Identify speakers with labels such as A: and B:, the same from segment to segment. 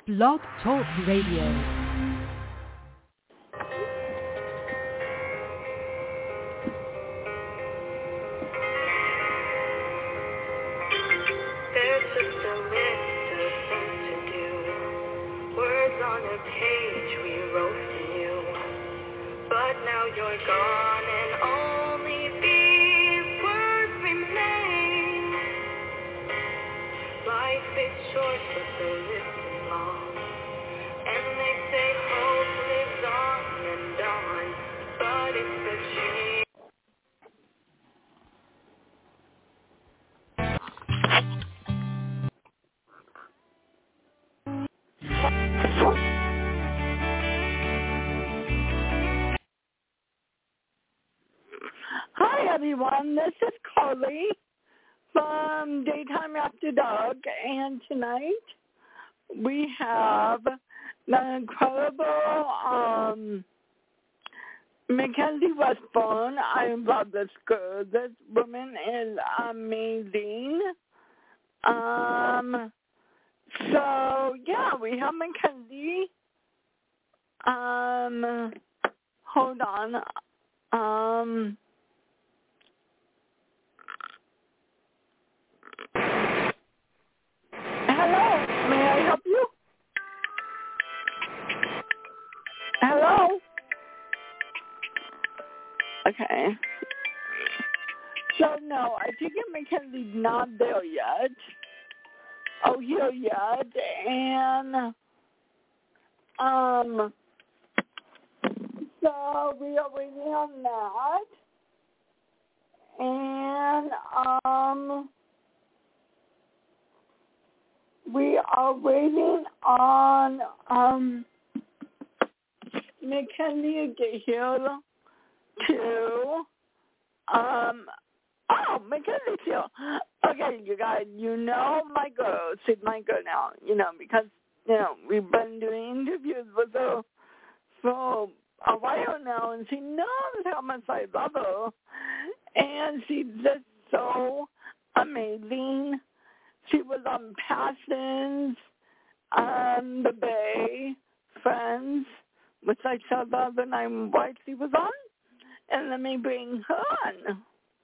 A: Blog Talk Radio.
B: Hi everyone, this is Carly from Daytime After Dark, and tonight we have the incredible Mackenzie Westbourne. I love this girl. This woman is amazing. So yeah, we have Mackenzie. Hold on. Hello, may I help you? Hello? Okay. So, no, I think Mackenzie's not there yet. Oh, here yet. And, so we are waiting on that. And, we are waiting on Mackenzie to get here too. Mackenzie's here. Okay, you guys, you know my girl. She's my girl now, because, we've been doing interviews with her for a while now, and she knows how much I love her. And she's just so amazing. She was on Passions, The Bay, Friends, which I saw the other night what she was on. And let me bring her on.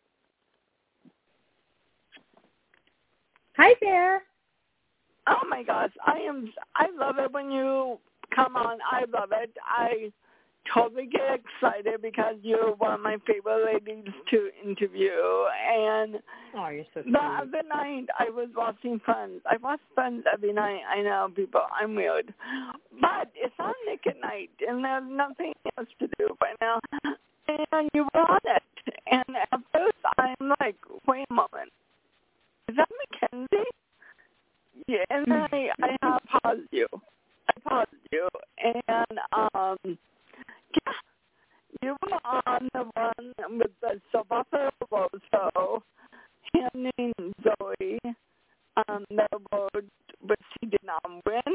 C: Hi there.
B: Oh my gosh, I love it when you come on. I love it. I totally get excited because you're one of my favorite ladies to interview. And
C: you're so
B: the other night I was watching Friends. I watch Friends every night. I know, people, I'm weird. But it's on Nick at Night, and there's nothing else to do right now. And you were on it. And at first I'm like, wait a moment. Is that Mackenzie? Yeah, and then I paused you. And, yeah, you were on the one with the Sylvester Rosso, him named Zoe, the road, but she did not win.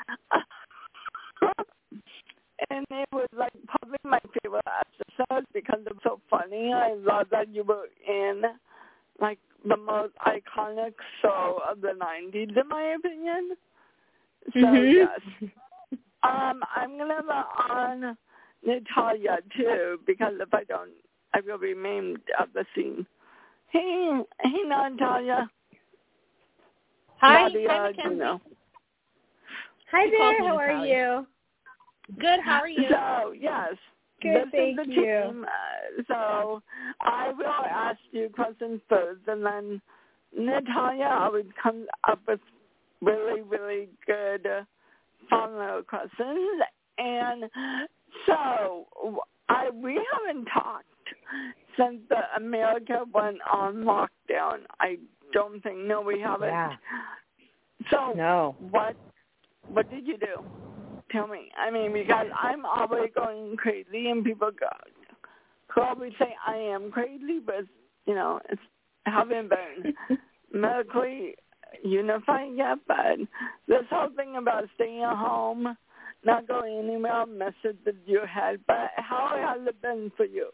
B: And it was like probably my favorite episode because it was so funny. I love that you were in like the most iconic show of the 90s, in my opinion. So, yes. I'm going to have on Natalia, too, because if I don't, I will be maimed at the scene. Hey, Natalia.
C: Hi,
B: Nadia,
C: hi, Mackenzie.
B: Hi
C: there, how are you? Good, how are you?
B: So, yes.
C: Good,
B: this
C: thank
B: is the
C: you.
B: Team. So I will ask you questions first, and then Natalia, I would come up with really, really good follow-up questions. And so we haven't talked since the America went on lockdown. I don't think. No, we haven't.
C: Yeah.
B: So
C: no.
B: What did you do? Tell me. I mean, because I'm always going crazy, and people probably say I am crazy, but, it's haven't been medically unified yet. But this whole thing about staying at home, not going anywhere, messes with your head. But how has it been for you?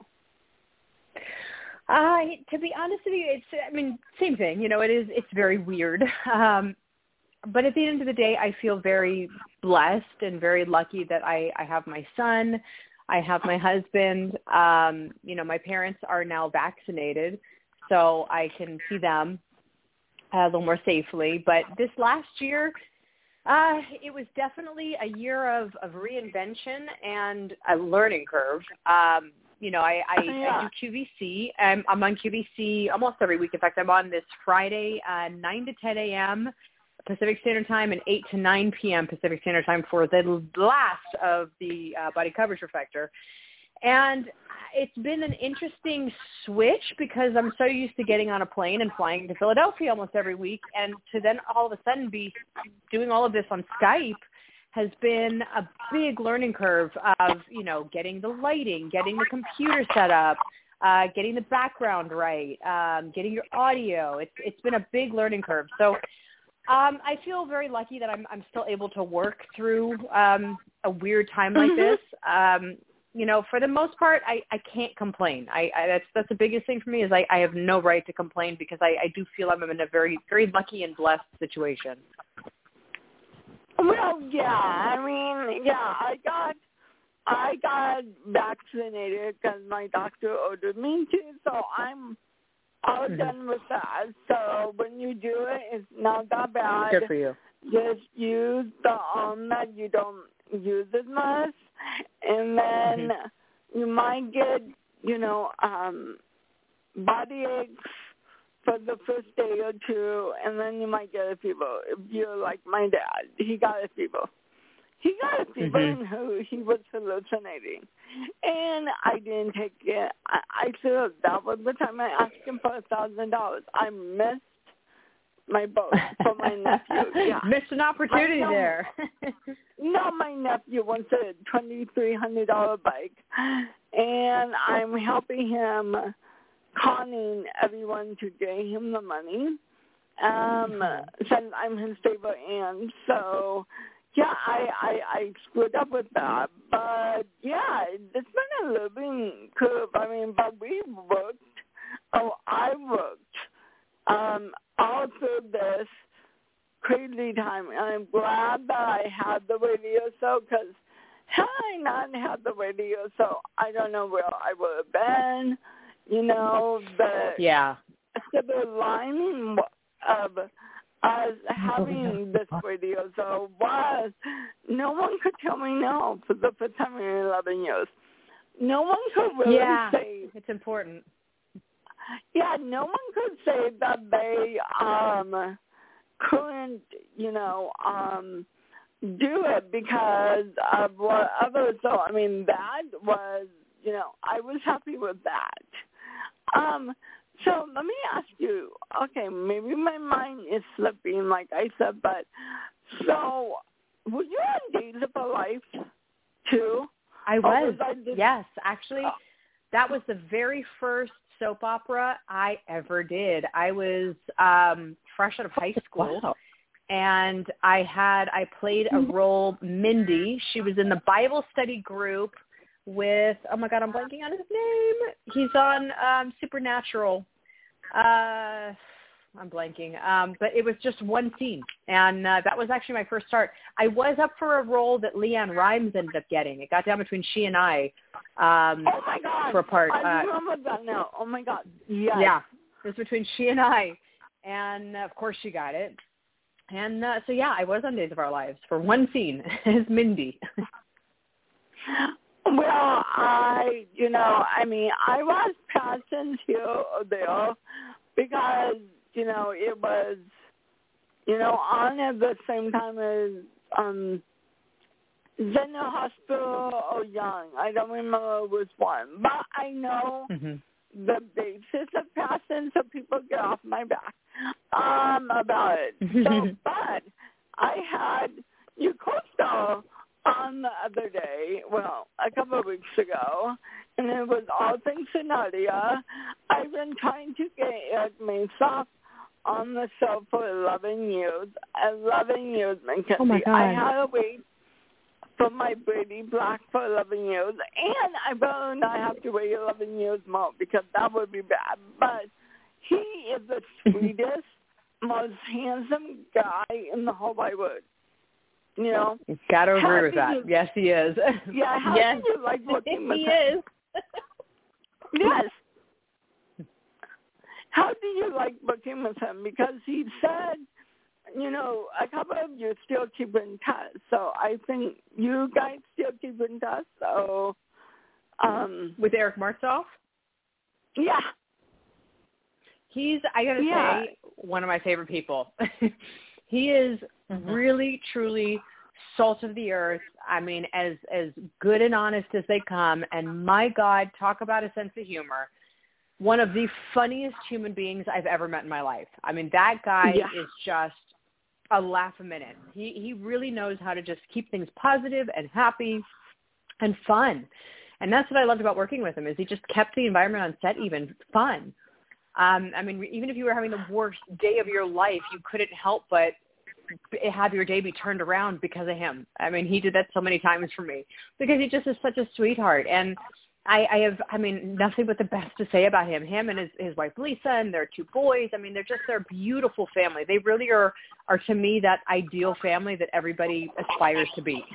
C: To be honest with you, same thing. It's very weird. but at the end of the day, I feel very blessed and very lucky that I have my son, I have my husband. My parents are now vaccinated, so I can see them a little more safely. But this last year, it was definitely a year of reinvention and a learning curve. I do QVC. I'm on QVC almost every week. In fact, I'm on this Friday, 9 to 10 a.m. Pacific Standard Time and 8 to 9 p.m. Pacific Standard Time for the last of the Body Coverage Reflector. And it's been an interesting switch because I'm so used to getting on a plane and flying to Philadelphia almost every week, and to then all of a sudden be doing all of this on Skype has been a big learning curve of, getting the lighting, getting the computer set up, getting the background right, getting your audio. It's been a big learning curve. So I feel very lucky that I'm still able to work through a weird time like this. For the most part, I can't complain. That's the biggest thing for me is I have no right to complain because I do feel I'm in a very, very lucky and blessed situation.
B: Well, yeah. I got vaccinated because my doctor ordered me to, so I'm all done with that. So when you do it, it's not that bad.
C: Good for you.
B: Just use the arm that you don't use as much, and then you might get, body aches for the first day or two, and then you might get a fever. If you're like my dad, he got a fever. He got a fever and he was hallucinating. And I didn't take it. I said that was the time I asked him for $1,000. I missed my boat for my nephew. Yeah.
C: Missed an opportunity there.
B: No, my nephew wants a $2,300 bike, and I'm helping him, conning everyone to get him the money, since I'm his favorite aunt. So, yeah, I screwed up with that. But, yeah, it's been a learning curve. But we worked. I worked all through this crazy time. And I'm glad that I had the radio show because had I not had the radio show, I don't know where I would have been. The silver lining of us having this radio show was no one could tell me no for the first time in 11 years. No one could really say.
C: It's important.
B: Yeah, no one could say that they couldn't, do it because of what others saw. That was, I was happy with that. So let me ask you, okay, maybe my mind is slipping, like I said, but so were you on Days of Our Life too?
C: I was, yes. Actually, that was the very first soap opera I ever did. I was fresh out of high school, and I played a role, Mindy. She was in the Bible study group with, oh my God, I'm blanking on his name. He's on Supernatural. I'm blanking. But it was just one scene, and that was actually my first start. I was up for a role that Leanne Rimes ended up getting. It got down between she and I.
B: Oh my God!
C: For a part.
B: I remember that now. Oh my God! Yes.
C: Yeah, it was between she and I, and of course she got it. And so yeah, I was on Days of Our Lives for one scene as Mindy.
B: Well, I was passing here or there because, it was, on at the same time as Zeno Hospital or Young. I don't remember which one. But I know the basis of passing, so people get off my back about it. So, but I had your co-star on the other day, a couple of weeks ago, and it was all things to Nadia. I've been trying to get Eric Masoff on the show for 11 years. 11 years, Mackenzie.
C: Oh my God.
B: I had to wait for my Brady Black for 11 years, and I better not have to wait 11 years more because that would be bad. But he is the sweetest, most handsome guy in the whole wide world. You know?
C: Gotta agree with that. Yes, he is.
B: Yeah, how
C: yes.
B: do you like working with
C: he
B: him?
C: is.
B: Yes. How do you like working with him? Because he said, you know, a couple of you still keep in touch. So I think you guys still keep in touch. So,
C: with Eric Martsolf?
B: Yeah.
C: He's, I gotta say, one of my favorite people. He is really, truly salt of the earth. I mean, as good and honest as they come. And my God, talk about a sense of humor. One of the funniest human beings I've ever met in my life. I mean, that guy is just a laugh a minute. He really knows how to just keep things positive and happy and fun. And that's what I loved about working with him, is he just kept the environment on set even fun. I mean, even if you were having the worst day of your life, you couldn't help but have your day be turned around because of him. I mean, he did that so many times for me because he just is such a sweetheart. And I have, nothing but the best to say about him. Him and his wife, Lisa, and their two boys. I mean, they're a beautiful family. They really are to me, that ideal family that everybody aspires to be.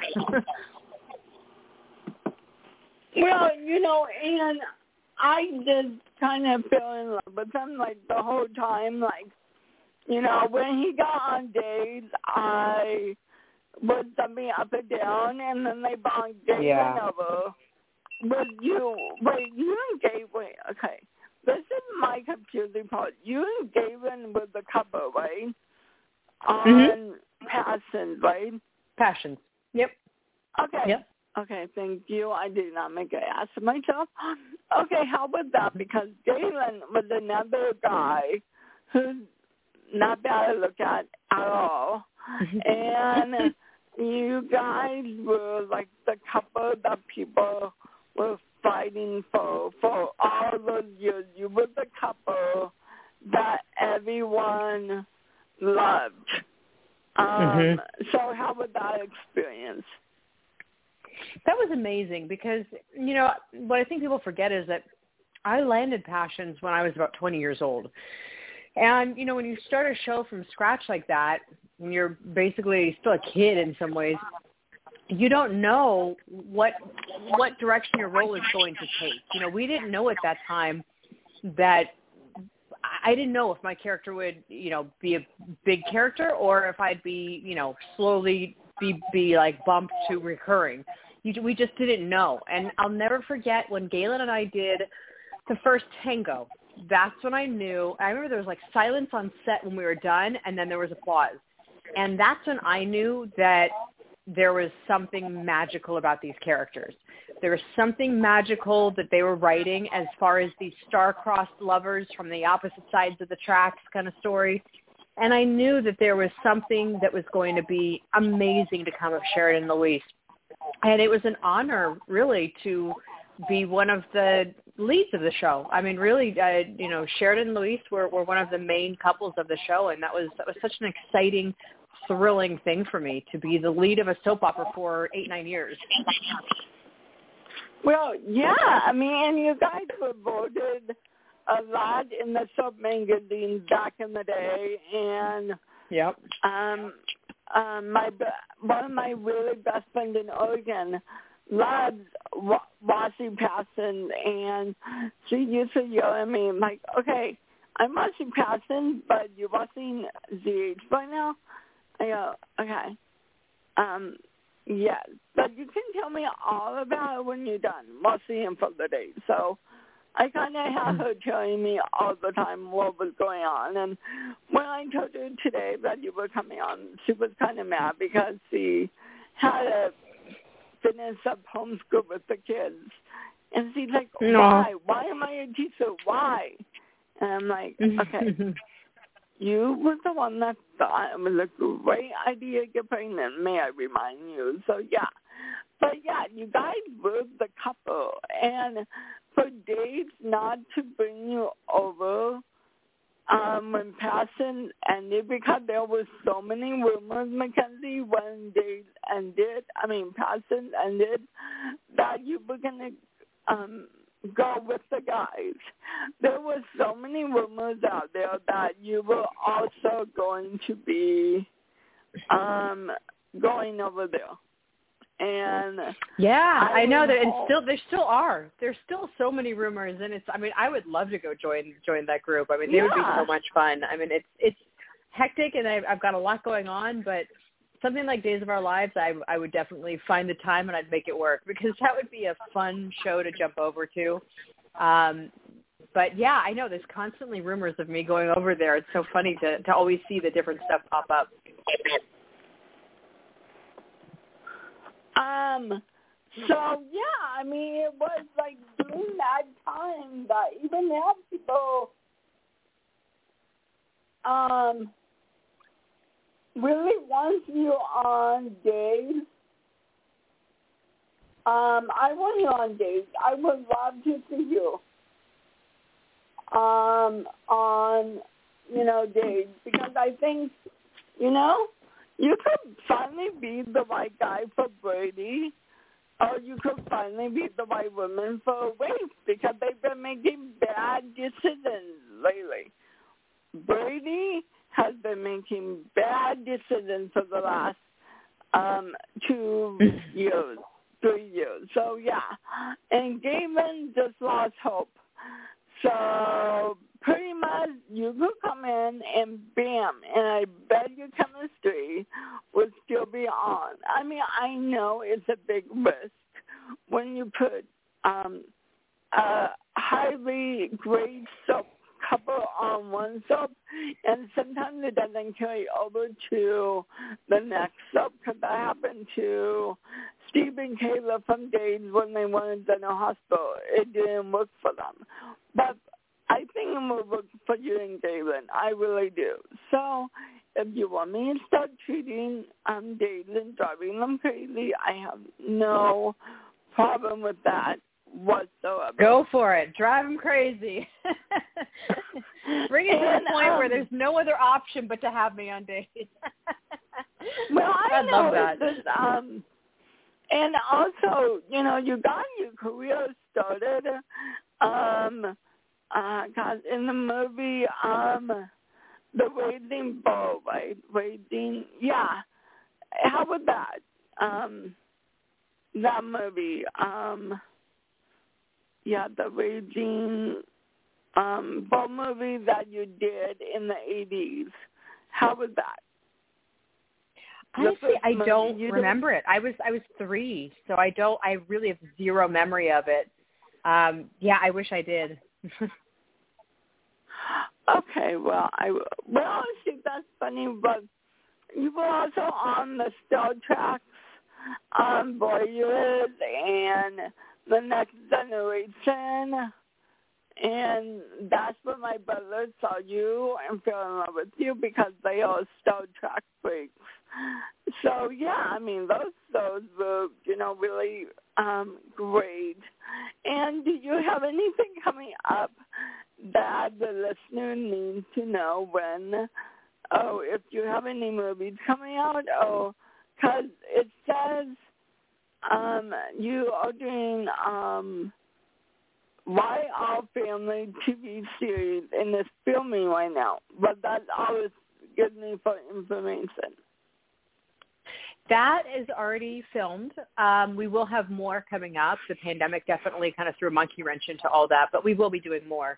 B: Well, you know, and I did kind of fell in love with him, like, the whole time. Like, you know, when he got on dates, I would send me up and down, and then they brought Galen over. But you and Galen, okay, this is my confusing part. You and Galen were the couple, right? On Passions, right?
C: Passions. Yep.
B: Okay. Yep. Okay, thank you. I did not make an ass of myself. Okay, how about that? Because Galen was another guy who's not bad to look at all. And you guys were like the couple that people were fighting for all those years. You were the couple that everyone loved. So how was that experience?
C: That was amazing because, you know, what I think people forget is that I landed Passions when I was about 20 years old. And, you know, when you start a show from scratch like that, when you're basically still a kid in some ways, you don't know what direction your role is going to take. You know, we didn't know at that time that I didn't know if my character would, you know, be a big character or if I'd be, you know, slowly be like bumped to recurring. We just didn't know. And I'll never forget when Galen and I did the first tango. That's when I knew. I remember there was like silence on set when we were done, and then there was applause. And that's when I knew that there was something magical about these characters. There was something magical that they were writing as far as these star-crossed lovers from the opposite sides of the tracks kind of story. And I knew that there was something that was going to be amazing to come of Sheridan and Louise. And it was an honor, really, to be one of the leads of the show. I mean, really, you know, Sheridan and Louise were one of the main couples of the show, and that was such an exciting, thrilling thing for me to be the lead of a soap opera for 8-9 years.
B: Well, yeah, I mean, and you guys were voted a lot in the soap magazine back in the day, and one of my really best friends in Oregon loves watching Passions, and she used to yell at me like, "Okay, I'm watching Passions, but you're watching ZH right now." I go, "Okay, yes, but you can tell me all about it when you're done watching him for the day." So I kind of have her telling me all the time what was going on. And when I told her today that you were coming on, she was kind of mad because she had to finish up homeschool with the kids. And she's like, why? Why am I a teacher? Why? And I'm like, okay, you were the one that thought it was a great idea to get pregnant, may I remind you. So, yeah. But, yeah, you guys were the couple. And for Dave not to bring you over when Passion ended, because there were so many rumors, Mackenzie, when Dave ended, Passion ended, that you were going to go with the guys. There were so many rumors out there that you were also going to be going over there. And
C: yeah, I know that, and there still are. There's still so many rumors, and I would love to go join that group. I mean, they would be so much fun. I mean, it's hectic, and I've got a lot going on, but something like Days of Our Lives, I would definitely find the time and I'd make it work, because that would be a fun show to jump over to. But yeah, I know there's constantly rumors of me going over there. It's so funny to always see the different stuff pop up.
B: So yeah, I mean, it was like during that time that even now people really want you on days. I want you on days. I would love to see you on, days, because I think, you could finally be the right guy for Brady, or you could finally be the right woman for Rafe, because they've been making bad decisions lately. Brady has been making bad decisions for the last 2 years, 3 years. So, yeah. And Gavin just lost hope. So, pretty much you could come in and bam, and I bet your chemistry would still be on. I mean, I know it's a big risk when you put a highly grade soap couple on one soap, and sometimes it doesn't carry over to the next soap, because that happened to Steve and Kayla from Days when they went to General Hospital. It didn't work for them. But I think it will work for you and Galen. I really do. So if you want me to start treating Galen, driving them crazy, I have no problem with that whatsoever.
C: Go for it. Drive them crazy. Bring it to the point where there's no other option but to have me on dates.
B: Well, I
C: love that.
B: And also, you got your career started. God, in the movie, The Raging Bull, right? Yeah. How about that? That movie, The Raging Bull movie that you did in the 80s. How was that?
C: Honestly, I don't remember it. I was 3, so I really have zero memory of it. I wish I did.
B: Okay, well, see, that's funny, but you were also on the Star Trek, Voyages, and The Next Generation, and that's where my brother saw you and fell in love with you, because they are Star Trek freaks. So, yeah, I mean, those were, really great. And do you have anything coming up that the listener needs to know when, if you have any movies coming out, because it says you are doing Why Our Family TV series, and it's filming right now, but that always gives me for information.
C: That is already filmed. We will have more coming up. The pandemic definitely kind of threw a monkey wrench into all that, but we will be doing more.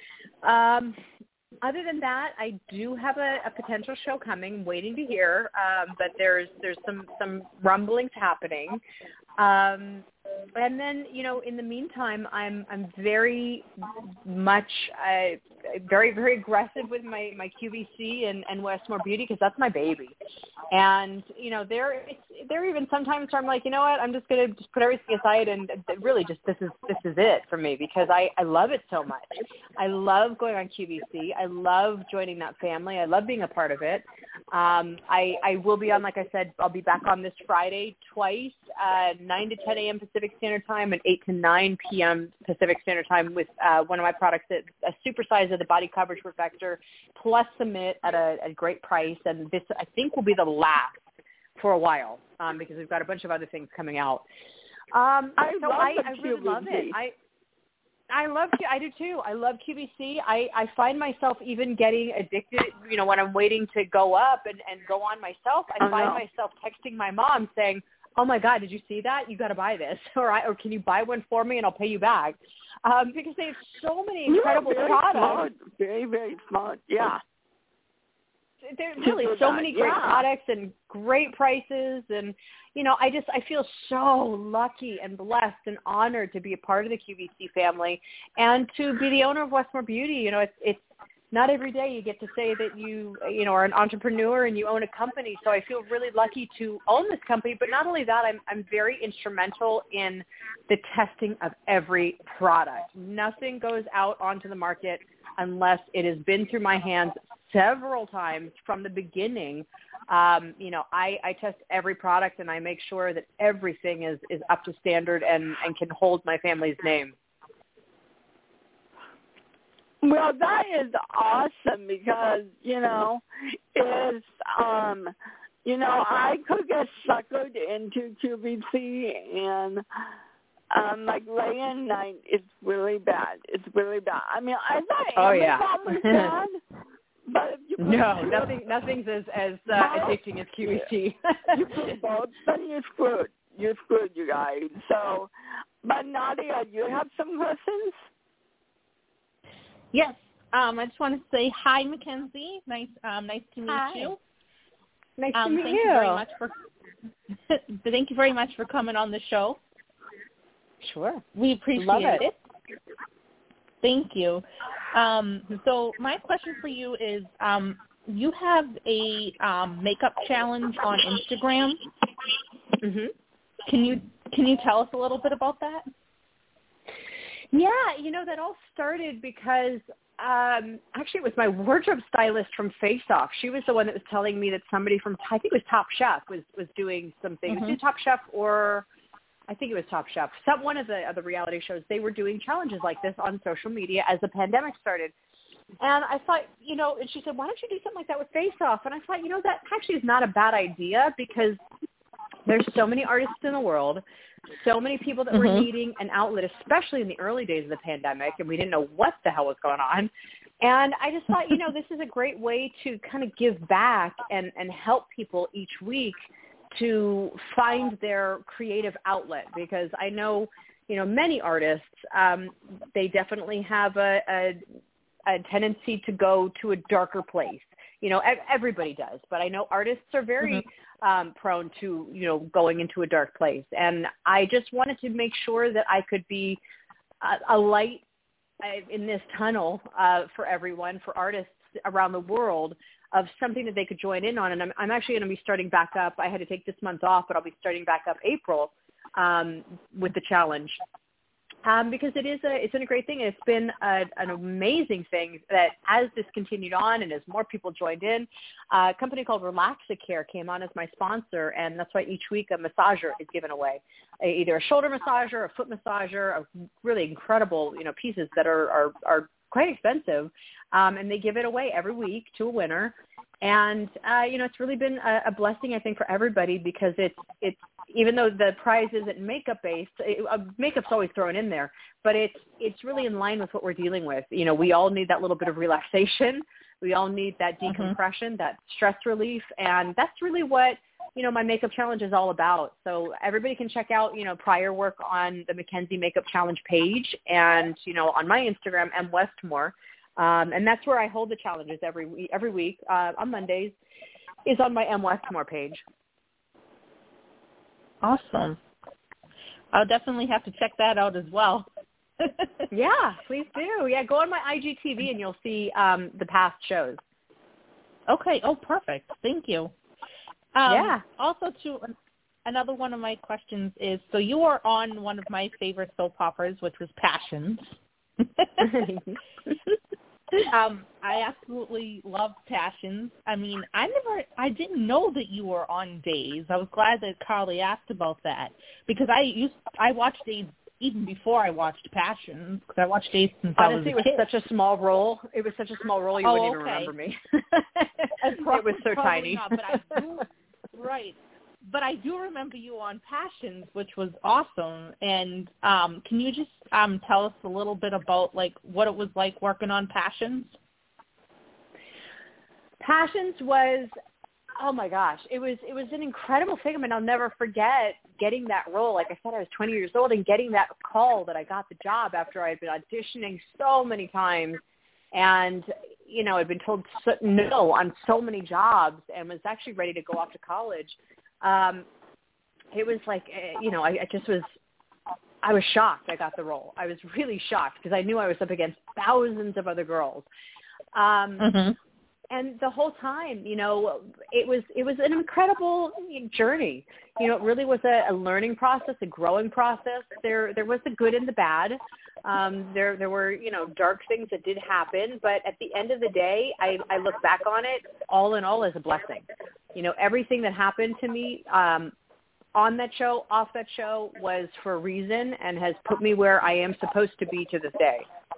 C: Other than that, I do have a potential show coming, waiting to hear, but there's some rumblings happening. And then, in the meantime, I'm very much very, very aggressive with my QVC and Westmore Beauty, because that's my baby. And there even sometimes where I'm like, you know what, I'm just gonna put everything aside and really just this is it for me, because I love it so much. I love going on QVC. I love joining that family. I love being a part of it. I will be on, like I said, I'll be back on this Friday twice, 9 to 10 a.m. Pacific Standard Time and 8 to 9 p.m. Pacific Standard Time with one of my products, a supersize of the Body Coverage Perfector plus Submit at a great price. And this, I think, will be the last for a while, because we've got a bunch of other things coming out. I really love it. I do too. I love QVC. I find myself even getting addicted, when I'm waiting to go up and go on myself. I find myself texting my mom saying, "Oh my God, did you see that? You got to buy this." Or can you buy one for me and I'll pay you back? Because they have so many incredible products.
B: Smart. Very, very smart. Yeah.
C: There's really so many great products and great prices, and I feel so lucky and blessed and honored to be a part of the QVC family and to be the owner of Westmore Beauty. It's not every day you get to say that you are an entrepreneur and you own a company. So I feel really lucky to own this company. But not only that, I'm very instrumental in the testing of every product. Nothing goes out onto the market unless it has been through my hands several times from the beginning. I test every product and I make sure that everything is up to standard and can hold my family's name.
B: Well, that is awesome because, I could get suckered into QVC and like late at night, it's really bad. It's really bad. I mean, I thought Amazon was bad, but if you
C: nothing's as addicting as QVC.
B: You put both, then you're screwed. You're screwed, you guys. So, but Nadia, you have some questions?
D: Yes. I just want to say hi, Mackenzie. Nice to meet you.
C: Nice to meet you.
D: Thank you very much for coming on the show.
C: Sure.
D: We appreciate it. Thank you. So my question for you is, you have a makeup challenge on Instagram.
C: Mm-hmm.
D: Can you tell us a little bit about that?
C: Yeah, that all started because actually it was my wardrobe stylist from Face Off. She was the one that was telling me that somebody from, I think it was Top Chef, was doing something.
D: Mm-hmm.
C: It was Top Chef, or I think it was Top Chef. One of the reality shows, they were doing challenges like this on social media as the pandemic started. And I thought, and she said, why don't you do something like that with Face Off? And I thought, that actually is not a bad idea because there's so many artists in the world, so many people that were needing an outlet, especially in the early days of the pandemic, and we didn't know what the hell was going on. And I just thought, this is a great way to kind of give back and help people each week to find their creative outlet, because I know, many artists, they definitely have a tendency to go to a darker place. Everybody does, but I know artists are very prone to, going into a dark place. And I just wanted to make sure that I could be a light in this tunnel for everyone, for artists around the world, of something that they could join in on. And I'm actually going to be starting back up. I had to take this month off, but I'll be starting back up April with the challenge. Because it's been a great thing. It's been an amazing thing that as this continued on and as more people joined in, a company called Relaxacare came on as my sponsor, and that's why each week a massager is given away, either a shoulder massager, a foot massager, a really incredible pieces that are quite expensive, and they give it away every week to a winner. And it's really been a blessing, I think, for everybody, because it's even though the prize isn't makeup-based, makeup's always thrown in there, but it's really in line with what we're dealing with. We all need that little bit of relaxation. We all need that decompression, that stress relief, and that's really what, my makeup challenge is all about. So everybody can check out, prior work on the Mackenzie Makeup Challenge page and, on my Instagram, M. Westmore. And that's where I hold the challenges every week on Mondays, is on my M. Westmore page.
D: Awesome. I'll definitely have to check that out as well.
C: Yeah, please do. Yeah, go on my IGTV and you'll see the past shows.
D: Okay. Oh, perfect. Thank you.
C: Yeah.
D: Also, another one of my questions is, so you were on one of my favorite soap operas, which was Passions. I absolutely loved Passions. I mean, I didn't know that you were on Days. I was glad that Carly asked about that, because I watched Days even before I watched Passions, because I watched Days since I was a kid.
C: Honestly, it was such a small role. It was such a small role you wouldn't even remember me. It was so tiny.
D: Not, but I do, right. but I do remember you on Passions, which was awesome. And can you just tell us a little bit about like what it was like working on Passions?
C: Passions was, oh my gosh, it was an incredible thing. I mean, I'll never forget getting that role. Like I said, I was 20 years old and getting that call that I got the job after I'd been auditioning so many times. And, you know, I'd been told no on so many jobs and was actually ready to go off to college. It was like, you know, I was shocked I got the role. I was really shocked because I knew I was up against thousands of other girls. And the whole time, you know, it was an incredible journey. You know, it really was a learning process, a growing process. There was the good and the bad. There were, you know, dark things that did happen, but at the end of the day, I look back on it all in all as a blessing. You know, everything that happened to me on that show, off that show, was for a reason and has put me where I am supposed to be to this day.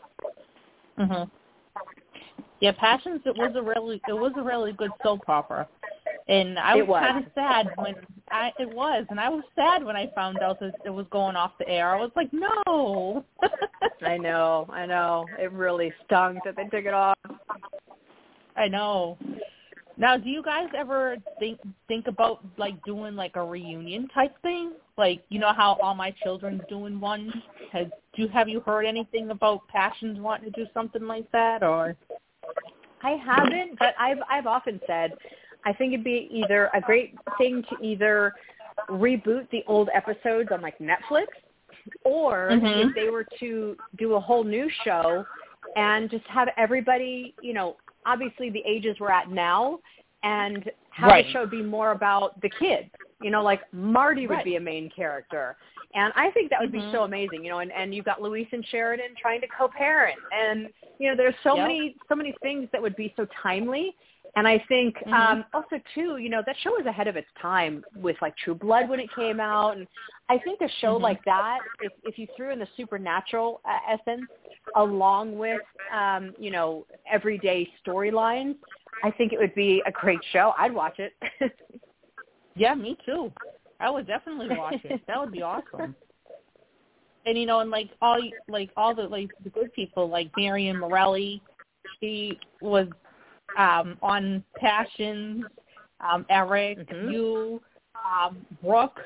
D: Yeah, Passions. It was a really good soap opera, and I was kind of sad when I was sad when I found out that it was going off the air. I was like, no.
C: I know. It really stung that they took it off.
D: I know. Now, do you guys ever think about like doing like a reunion type thing? Like, you know how All My Children's doing one? Have you heard anything about Passions wanting to do something like that, or?
C: I haven't, but I've often said I think it'd be either a great thing to either reboot the old episodes on like Netflix, or if they were to do a whole new show and just have everybody, you know, obviously the ages we're at now, and have the show be more about the kids. You know, like Marty would be a main character. And I think that would be so amazing, you know, and you've got Luis and Sheridan trying to co-parent. And, you know, there's so many things that would be so timely. And I think also, too, you know, that show was ahead of its time with, like, True Blood when it came out. And I think a show like that, if you threw in the supernatural essence along with, you know, everyday storylines, I think it would be a great show. I'd watch it.
D: Yeah, me too. I would definitely watch it. That would be awesome. And you know, and like all the good people, like Marion Morelli, she was on Passions. Eric, you, Brooke,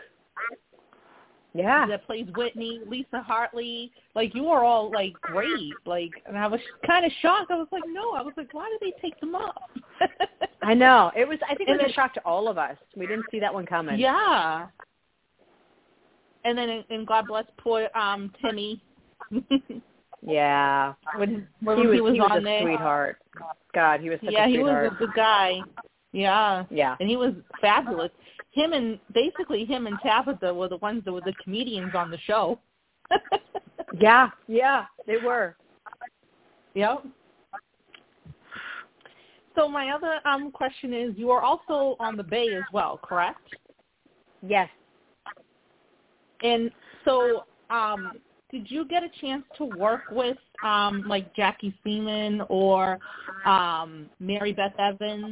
D: that plays Whitney, Lisa Hartley. Like, you are all like great. Like, and I was kind of shocked. I was like, no. I was like, why did they take them up?
C: I know. I think it was a shock to all of us. We didn't see that one coming.
D: Yeah. And then, and God bless poor Timmy.
C: Yeah.
D: When
C: he was
D: on
C: a
D: there.
C: Sweetheart. God, he was such a sweetheart.
D: Yeah, he was a good guy. Yeah.
C: Yeah.
D: And he was fabulous. Him and Tabitha were the ones that were the comedians on the show.
C: Yeah, they were.
D: Yep. So my other question is, you are also on the Bay as well, correct?
C: Yes.
D: And so, did you get a chance to work with like Jackie Seaman or Mary Beth Evans?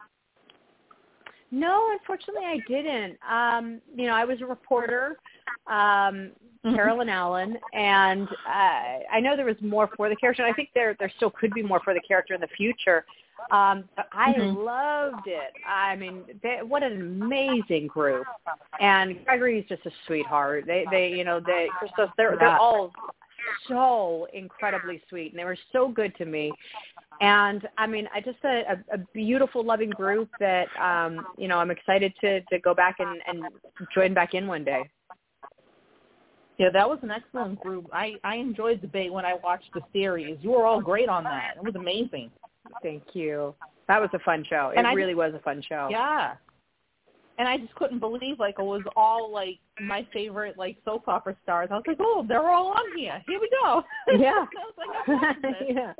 C: No, unfortunately, I didn't. You know, I was a reporter, Carolyn Allen, and I know there was more for the character. And I think there still could be more for the character in the future. But I loved it. I mean, what an amazing group! And Gregory's just a sweetheart. Christos, they're all so incredibly sweet, and they were so good to me. And I mean, I just a beautiful, loving group that you know, I'm excited to go back and join back in one day.
D: Yeah, that was an excellent group. I enjoyed the Bay when I watched the series. You were all great on that. It was amazing.
C: Thank you. That was a fun show. It really was a fun show.
D: Yeah. And I just couldn't believe, like, it was all, like, my favorite, like, soap opera stars. I was like, oh, they're all on here. Here we go.
C: Yeah.
D: I was like,
C: yeah.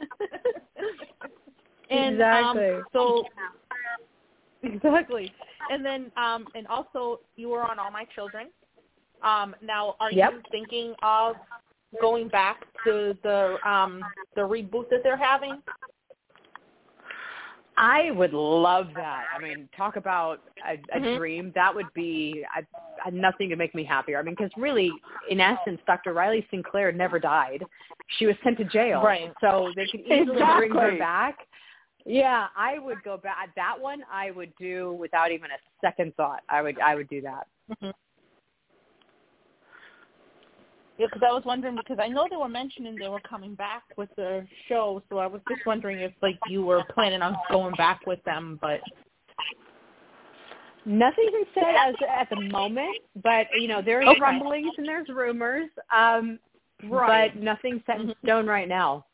D: And,
C: exactly.
D: Exactly. And then, and also, you were on All My Children. Now, are you thinking of going back to the reboot that they're having?
C: I would love that. I mean, talk about a dream. That would be nothing to make me happier. I mean, because really, in essence, Dr. Riley Sinclair never died. She was sent to jail.
D: Right.
C: So they could easily bring her back. Yeah, I would go back. That one I would do without even a second thought. I would do that.
D: Mm-hmm. Yeah, because I was wondering, because I know they were mentioning they were coming back with the show, so I was just wondering if, like, you were planning on going back with them, but...
C: Nothing's been said as at the moment, but, you know, there's rumblings and there's rumors, but nothing's set in stone right now.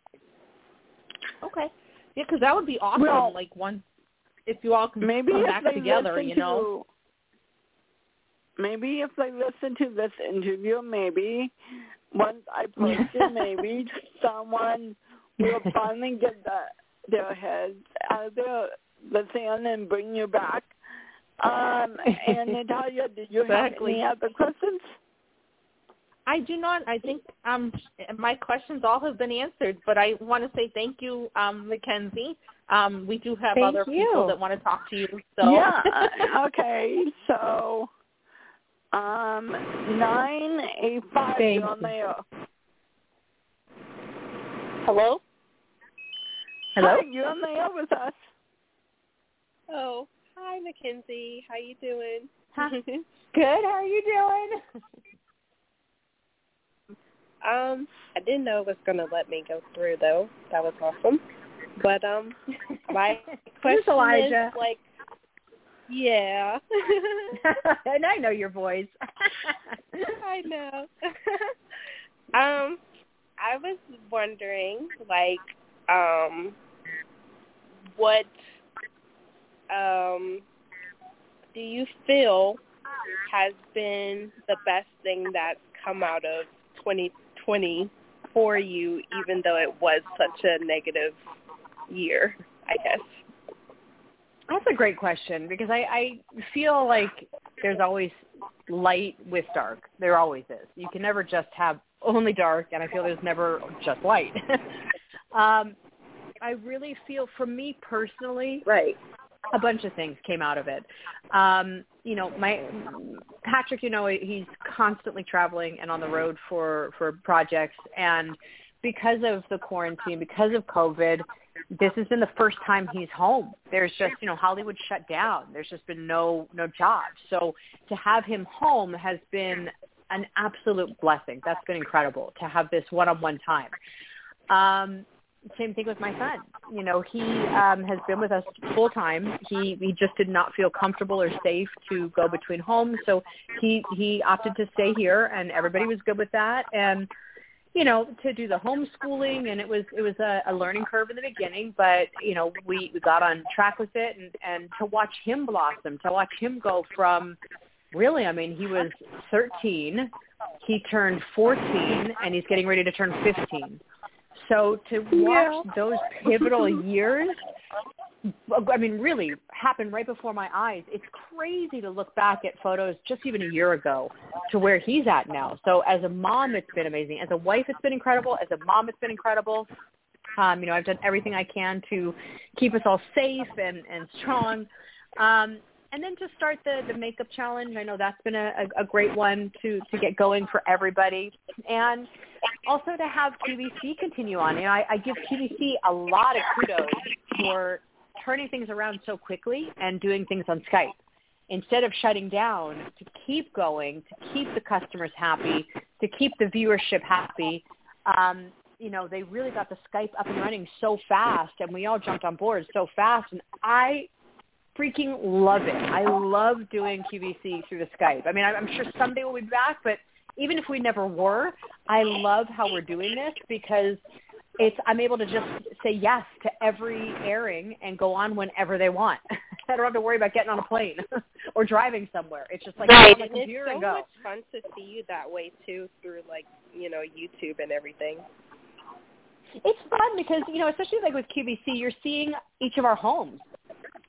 D: Okay. Yeah, because that would be awesome,
B: well,
D: like, if you all can
B: maybe
D: come back together, you know?
B: Maybe if they listen to this interview, maybe once I post it, maybe someone will finally get their heads out of the sand and bring you back. And Natalia, did you have any other questions?
D: I do not. I think my questions all have been answered, but I want to say thank you, Mackenzie. We do have other people that want to talk to you. So.
B: Yeah, okay. So 985, you're on the air.
E: Hello?
C: Hello?
B: Hi, you're on the air with us.
E: Oh, hi, Mackenzie. How you doing?
C: Huh? Good. How are you doing?
E: I didn't know it was going to let me go through, though. That was awesome. But, my question
C: Elijah.
E: is, like, yeah.
C: And I know your voice.
E: I know. I was wondering, like, what, do you feel has been the best thing that's come out of 2020 for you, even though it was such a negative year, I guess?
C: That's a great question because I feel like there's always light with dark. There always is. You can never just have only dark, and I feel there's never just light. I really feel, for me personally,
E: right,
C: a bunch of things came out of it. You know, Patrick, you know, he's constantly traveling and on the road for projects, and because of the quarantine, because of COVID, this has been the first time he's home. There's just, you know, Hollywood shut down. There's just been no jobs. So to have him home has been an absolute blessing. That's been incredible to have this one-on-one time. Same thing with my son. You know, he has been with us full time. He just did not feel comfortable or safe to go between homes, so he opted to stay here, and everybody was good with that. And you know, to do the homeschooling, and it was a learning curve in the beginning, but you know, we got on track with it, and to watch him blossom, to watch him go from really, I mean, he was 13, he turned 14, and he's getting ready to turn 15. So to watch those pivotal years, I mean, really happen right before my eyes. It's crazy to look back at photos just even a year ago to where he's at now. So as a mom, it's been amazing. As a wife, it's been incredible. As a mom, it's been incredible. You know, I've done everything I can to keep us all safe and strong. And then to start the makeup challenge, I know that's been a great one to get going for everybody. And also to have QVC continue on. You know, I give QVC a lot of kudos for turning things around so quickly and doing things on Skype. Instead of shutting down, to keep going, to keep the customers happy, to keep the viewership happy. You know, they really got the Skype up and running so fast, and we all jumped on board so fast. And I freaking love it. I love doing QVC through the Skype. I mean, I'm sure someday we'll be back, but even if we never were, I love how we're doing this because I'm able to just say yes to every airing and go on whenever they want. I don't have to worry about getting on a plane or driving somewhere. It's just like
E: right.
C: on the computer
E: and it's so
C: and go.
E: much fun to see you that way too, through like, you know, YouTube and everything.
C: It's fun because, you know, especially like with QVC, you're seeing each of our homes.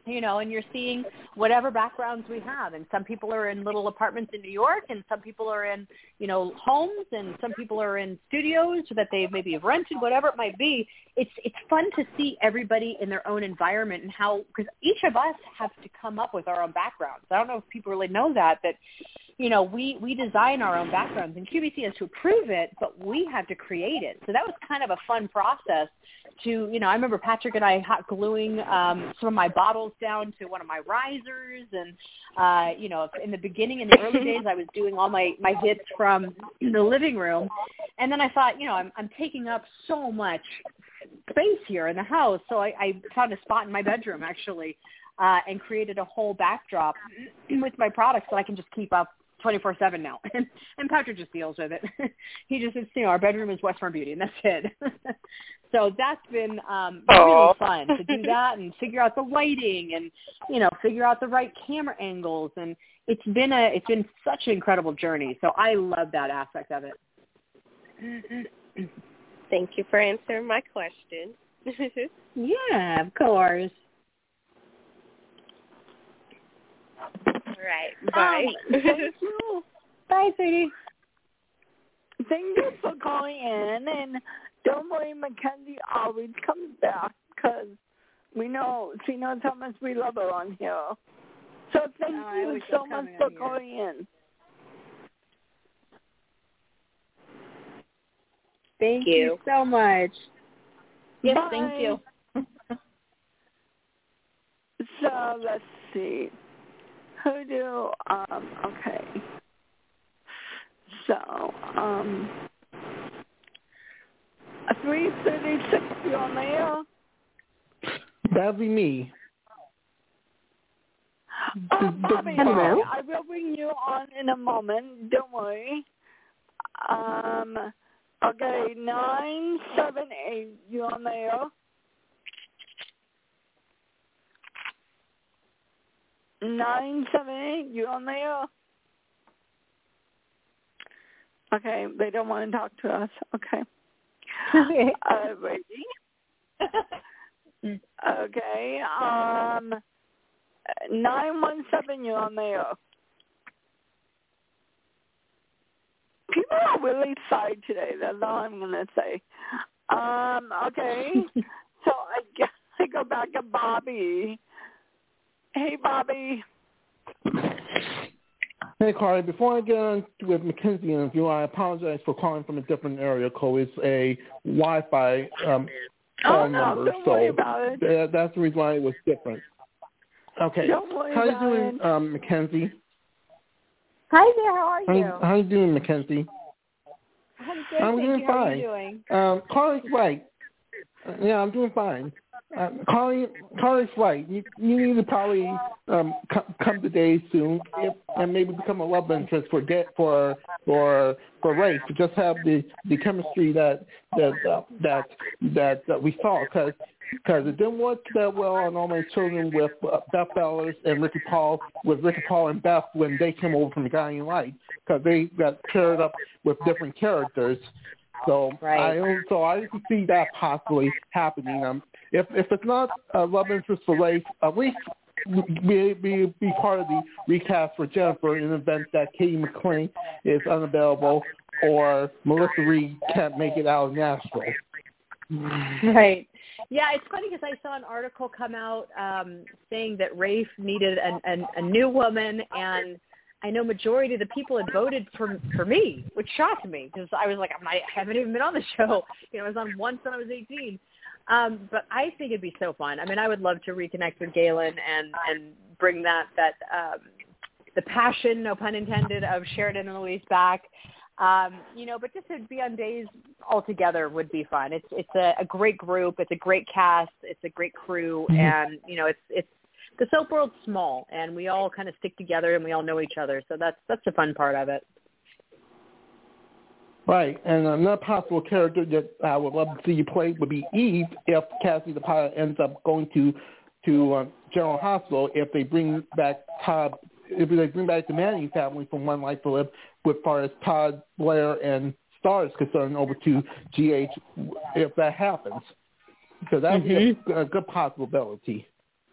C: you know, and you're seeing whatever backgrounds we have. And some people are in little apartments in New York, and some people are in, you know, homes, and some people are in studios that they maybe have rented, whatever it might be. It's fun to see everybody in their own environment and how, because each of us have to come up with our own backgrounds. I don't know if people really know that, you know, we design our own backgrounds, and QVC has to approve it, but we have to create it. So that was kind of a fun process to, you know, I remember Patrick and I hot gluing some of my bottles down to one of my risers. And, you know, in the beginning, in the early days, I was doing all my hits from the living room. And then I thought, you know, I'm taking up so much space here in the house. So I found a spot in my bedroom, actually, and created a whole backdrop with my products that I can just keep up 24/7 now. And Patrick just deals with it. He just says, you know, our bedroom is West Farm Beauty, and that's it. So that's been really fun to do that and figure out the lighting and, you know, figure out the right camera angles. And it's been such an incredible journey. So I love that aspect of it.
E: Thank you for answering my question.
C: Yeah, of course.
E: All right. Bye.
B: Thank you.
C: Bye, sweetie.
B: Thank you for calling in, and don't worry, Mackenzie always comes back because she knows how much we love her on here. So thank you so much for calling in.
C: Thank you so much.
D: Yes,
B: Bye.
D: thank you.
B: So let's see. Okay. So, 336, you on there?
F: That'd be me.
B: Bobby,
C: Hello.
B: I will bring you on in a moment. Don't worry. Okay, 978, you on there? You on there? Okay, they don't want to talk to us. Okay. Ready? Okay. 917, you on there? People are really sorry today. That's all I'm gonna say. Okay. So I guess I go back to Bobby. Hey, Bobby.
F: Hey, Carly, before I get on with Mackenzie interview, I apologize for calling from a different area code. It's a Wi-Fi phone number,
B: don't worry about it.
F: That's the reason why it was different. Okay.
B: Don't worry
F: how
B: about
F: you doing,
B: it.
F: Mackenzie?
C: Hi there, how are you?
F: How you doing, Mackenzie?
C: I'm good,
F: I'm
C: thank
F: doing
C: you.
F: fine.
C: How are you doing?
F: Carly's right. Yeah, I'm doing fine. Carly's right. You need to probably come to days soon, and maybe become a love interest for Rafe to just have the chemistry that we saw, because it didn't work that well on All My Children with Beth Bellers and Ricky Paul and Beth when they came over from the Guiding Light, because they got paired up with different characters. So
C: right.
F: I can see that possibly happening. If it's not a love interest for Rafe, at least be part of the recast for Jennifer in the event that Katie McLean is unavailable or Melissa Reed can't make it out of Nashville.
C: Right. Yeah, it's funny because I saw an article come out saying that Rafe needed a new woman, and I know majority of the people had voted for me, which shocked me because I was like, I haven't even been on the show. You know, I was on once when I was 18. But I think it'd be so fun. I mean, I would love to reconnect with Galen and bring that the passion, no pun intended, of Sheridan and Louise back. You know, but just to be on days all together would be fun. It's a great group. It's a great cast. It's a great crew, and you know, it's the soap world's small, and we all kind of stick together, and we all know each other. So that's the fun part of it.
F: Right, and another possible character that I would love to see you play would be Eve if Cassie the pilot ends up going to General Hospital. If they bring back Todd, if they bring back the Manning family from One Life to Live, with far as Todd, Blair, and Star is concerned, over to GH, if that happens. So that would be a good possibility.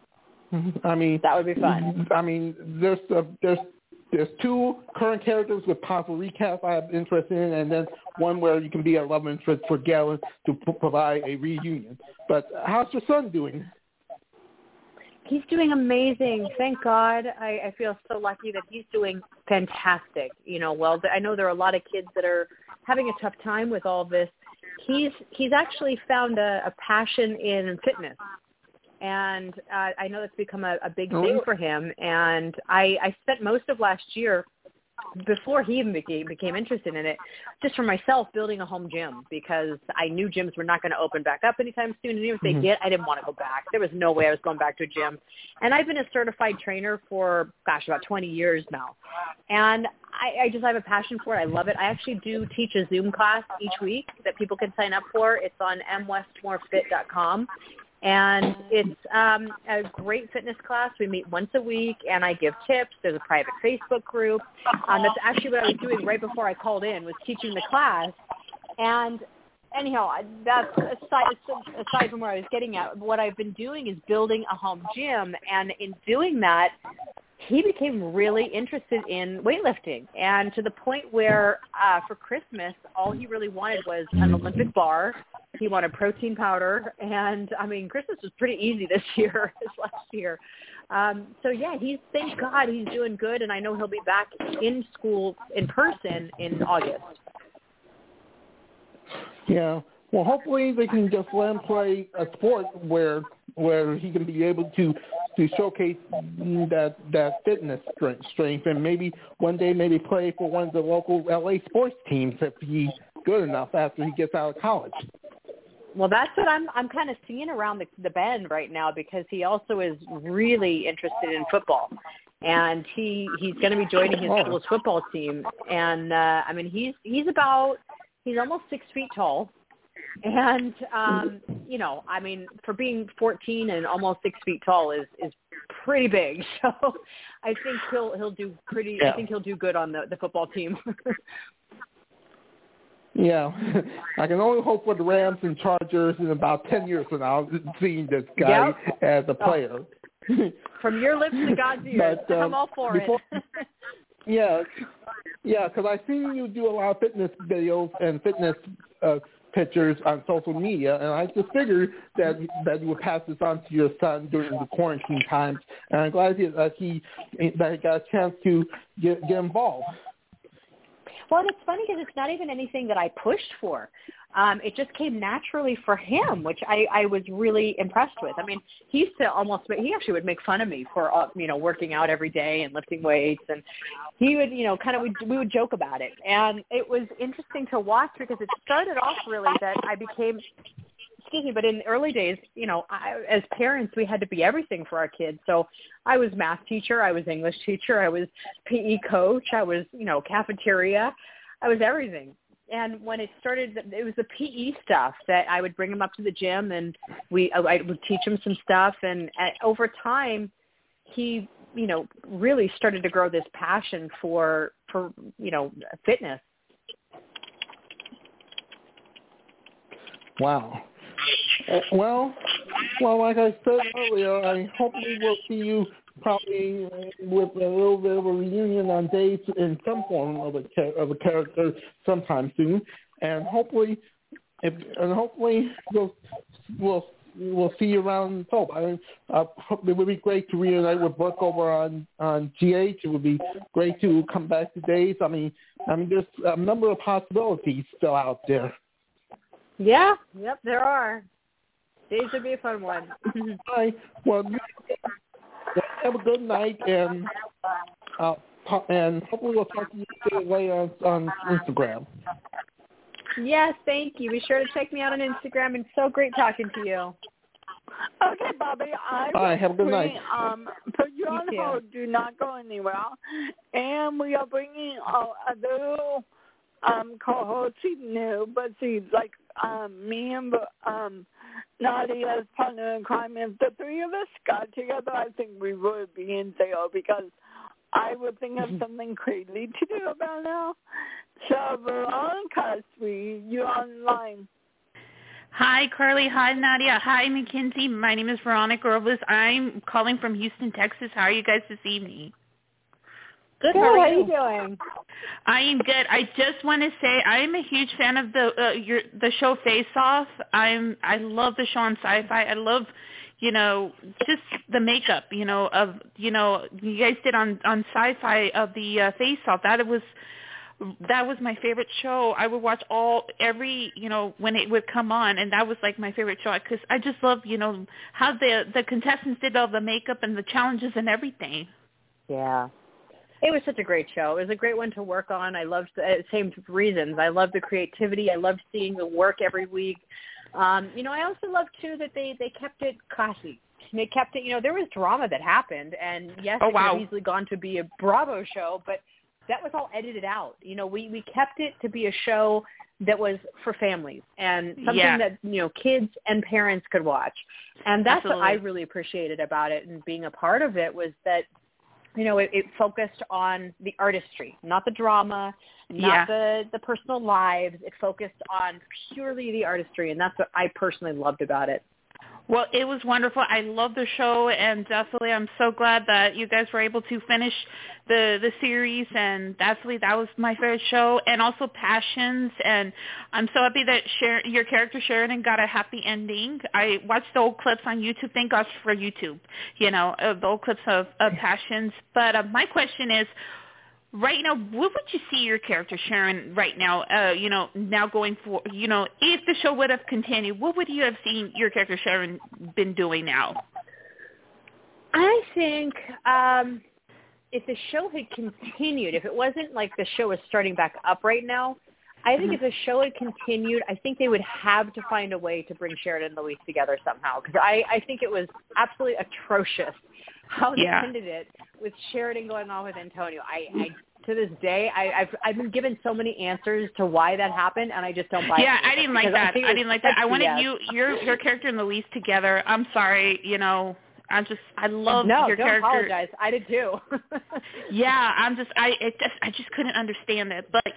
F: I mean,
C: that would be fun.
F: I mean, there's two current characters with possible recast I have interest in, and then one where you can be a love interest for Galen to provide a reunion. But how's your son doing?
C: He's doing amazing. Thank God. I feel so lucky that he's doing fantastic. Well, I know there are a lot of kids that are having a tough time with all this. He's actually found a passion in fitness. And I know that's become a big thing for him. And I spent most of last year, before he even became interested in it, just for myself, building a home gym, because I knew gyms were not going to open back up anytime soon. And even if they did, I didn't want to go back. There was no way I was going back to a gym. And I've been a certified trainer for, about 20 years now. And I have a passion for it. I love it. I actually do teach a Zoom class each week that people can sign up for. It's on mwestmorefit.com. And it's a great fitness class. We meet once a week, and I give tips. There's a private Facebook group. That's actually what I was doing right before I called in, was teaching the class. And anyhow, that's aside from where I was getting at. What I've been doing is building a home gym, and in doing that, he became really interested in weightlifting, and to the point where for Christmas, all he really wanted was an Olympic bar. He wanted protein powder, and Christmas was pretty easy this last year. Thank God he's doing good, and I know he'll be back in school in person in August.
F: Yeah. Well, hopefully they can just let him play a sport where he can be able to showcase that fitness strength, and maybe one day play for one of the local LA sports teams if he's good enough after he gets out of college.
C: Well, that's what I'm kind of seeing around the bend right now, because he also is really interested in football, and he's going to be joining his school's football team. And he's almost 6 feet tall. And, for being 14 and almost 6 feet tall is pretty big. So I think he'll do pretty. Yeah. I think he'll do good on the football team.
F: Yeah, I can only hope for the Rams and Chargers in about 10 years from now, seeing this guy as a player.
C: From your lips to God's ears, I'm all for it.
F: Yeah, because I've seen you do a lot of fitness videos and fitness pictures on social media, and I just figured that you would pass this on to your son during the quarantine times, and I'm glad that he got a chance to get involved.
C: Well, it's funny because it's not even anything that I pushed for. It just came naturally for him, which I was really impressed with. He actually would make fun of me for, working out every day and lifting weights, and he would, we would joke about it. And it was interesting to watch because it started off really that I became, but in the early days, as parents, we had to be everything for our kids. So I was math teacher, I was English teacher, I was PE coach, I was, cafeteria, I was everything. And when it started, it was the PE stuff that I would bring him up to the gym, and I would teach him some stuff. And over time, he, really started to grow this passion for fitness.
F: Wow. Well, like I said earlier, I hope we will see you probably with a little bit of a reunion on days in some form of a character sometime soon, and hopefully we'll see you around Soap. It would be great to reunite with Brooke over on GH. It would be great to come back to days. There's a number of possibilities still out there.
C: Yeah, yep, there are. Days would be a fun one.
F: All right. Well, have a good night, and hopefully we'll talk to you later on Instagram.
C: Yes, thank you. Be sure to check me out on Instagram. It's so great talking to you.
B: Okay, Bobby.
F: All right, have a good night.
B: Put you on hold. Do not go anywhere. And we are bringing a little co-host. She's new, but she's like me and Nadia's partner in crime. If the three of us got together, I think we would be in jail because I would think of something crazy to do about now. So, Veronica, you're online.
G: Hi, Carly. Hi, Nadia. Hi, Mackenzie. My name is Veronica Robles. I'm calling from Houston, Texas. How are you guys this evening?
C: Good. How are you doing?
G: I am good. I just want to say I am a huge fan of the show Face Off. I love the show on Sci-Fi. I love, just the makeup, you guys did on Sci-Fi of the Face Off. That was my favorite show. I would watch every when it would come on, and that was like my favorite show because I just love how the contestants did all the makeup and the challenges and everything.
C: Yeah. It was such a great show. It was a great one to work on. I loved the same reasons. I loved the creativity. I loved seeing the work every week. I also loved, too, that they kept it classy. They kept it, there was drama that happened. And, yes, it could have easily gone to be a Bravo show, but that was all edited out. We kept it to be a show that was for families and something that, kids and parents could watch. And that's what I really appreciated about it and being a part of it was that, it focused on the artistry, not the drama, not the personal lives. It focused on purely the artistry, and that's what I personally loved about it.
G: Well, it was wonderful. I love the show, and definitely I'm so glad that you guys were able to finish the series, and definitely that was my favorite show, and also Passions, and I'm so happy that your character Sheridan got a happy ending. I watched the old clips on YouTube. Thank gosh for YouTube, the old clips of Passions. But my question is, right now, what would you see your character Sharon right now, now going for, if the show would have continued, what would you have seen your character Sharon been doing now?
C: I think if the show had continued, if it wasn't like the show is starting back up right now, I think if the show had continued, I think they would have to find a way to bring Sheridan and Luis together somehow because I think it was absolutely atrocious how they ended it with Sheridan going on with Antonio. I to this day, I've been given so many answers to why that happened, and I just don't buy it.
G: Yeah, I didn't like that. I didn't like that. I wanted your character and Luis together. I'm sorry, I love your character.
C: No, don't apologize. I did too.
G: Yeah, I just couldn't understand it. But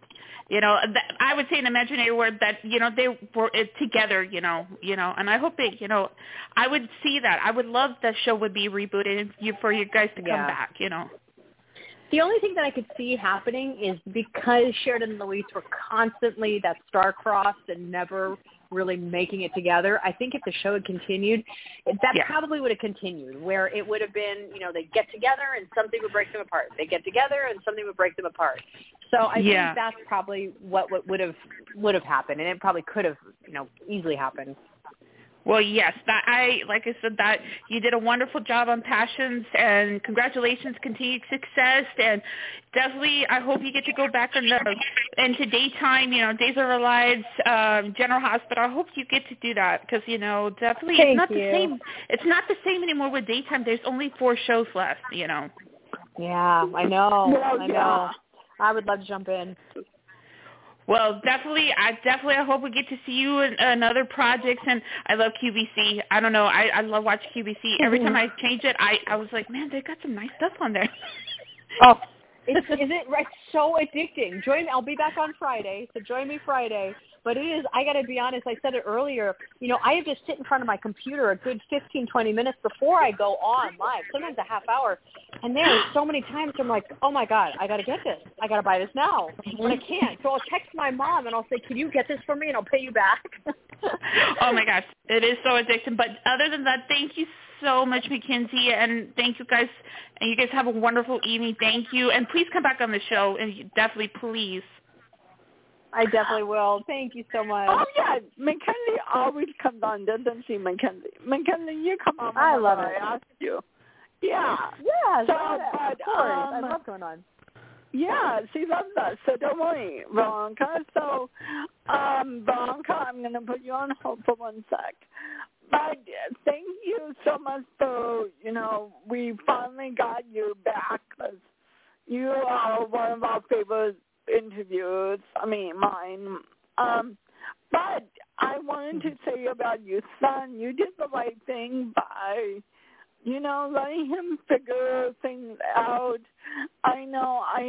G: I would say in imaginary world that they were together. And I hope I would see that. I would love that show would be rebooted for you guys to come back.
C: The only thing that I could see happening is because Sheridan and Luis were constantly that star-crossed and never really making it together, I think if the show had continued, that probably would have continued, where it would have been, they get together and something would break them apart. They get together and something would break them apart. So I think that's probably what would have happened, and it probably could have, easily happened.
G: Well, yes, like I said, that you did a wonderful job on Passions, and congratulations, continued success, and definitely I hope you get to go back into daytime, Days of Our Lives, General Hospital. I hope you get to do that because, definitely it's not the same. It's not the same anymore with daytime. There's only 4 shows left, Yeah,
C: I know. I know. I would love to jump in.
G: Well, definitely, I hope we get to see you in other projects, and I love QVC. I don't know, I love watching QVC. Every time I change it, I was like, man, they got some nice stuff on there.
C: Oh, is it right? So addicting. I'll be back on Friday, so join me Friday. But it is, I got to be honest, I said it earlier, I have to sit in front of my computer a good 15, 20 minutes before I go on live, sometimes a half hour. And there are so many times I'm like, oh, my God, I got to get this. I got to buy this now. But I can't. So I'll text my mom and I'll say, can you get this for me and I'll pay you back?
G: Oh, my gosh. It is so addicting. But other than that, thank you so much, Mackenzie, and thank you guys. And you guys have a wonderful evening. Thank you. And please come back on the show, and definitely, please.
C: I definitely will. Thank you so much.
B: Oh, yeah. Mackenzie always comes on, doesn't she, Mackenzie? Mackenzie, you come on.
C: I love it.
B: I asked you. Yeah.
C: Yeah,
B: so,
C: of course. I love going on.
B: Yeah, she loves us, so don't worry, Veronica. So, Veronica, I'm going to put you on hold for 1 sec. But thank you so much for, we finally got you back because you are one of our favorite interviews, mine. But I wanted to say about your son, you did the right thing by, letting him figure things out. I know I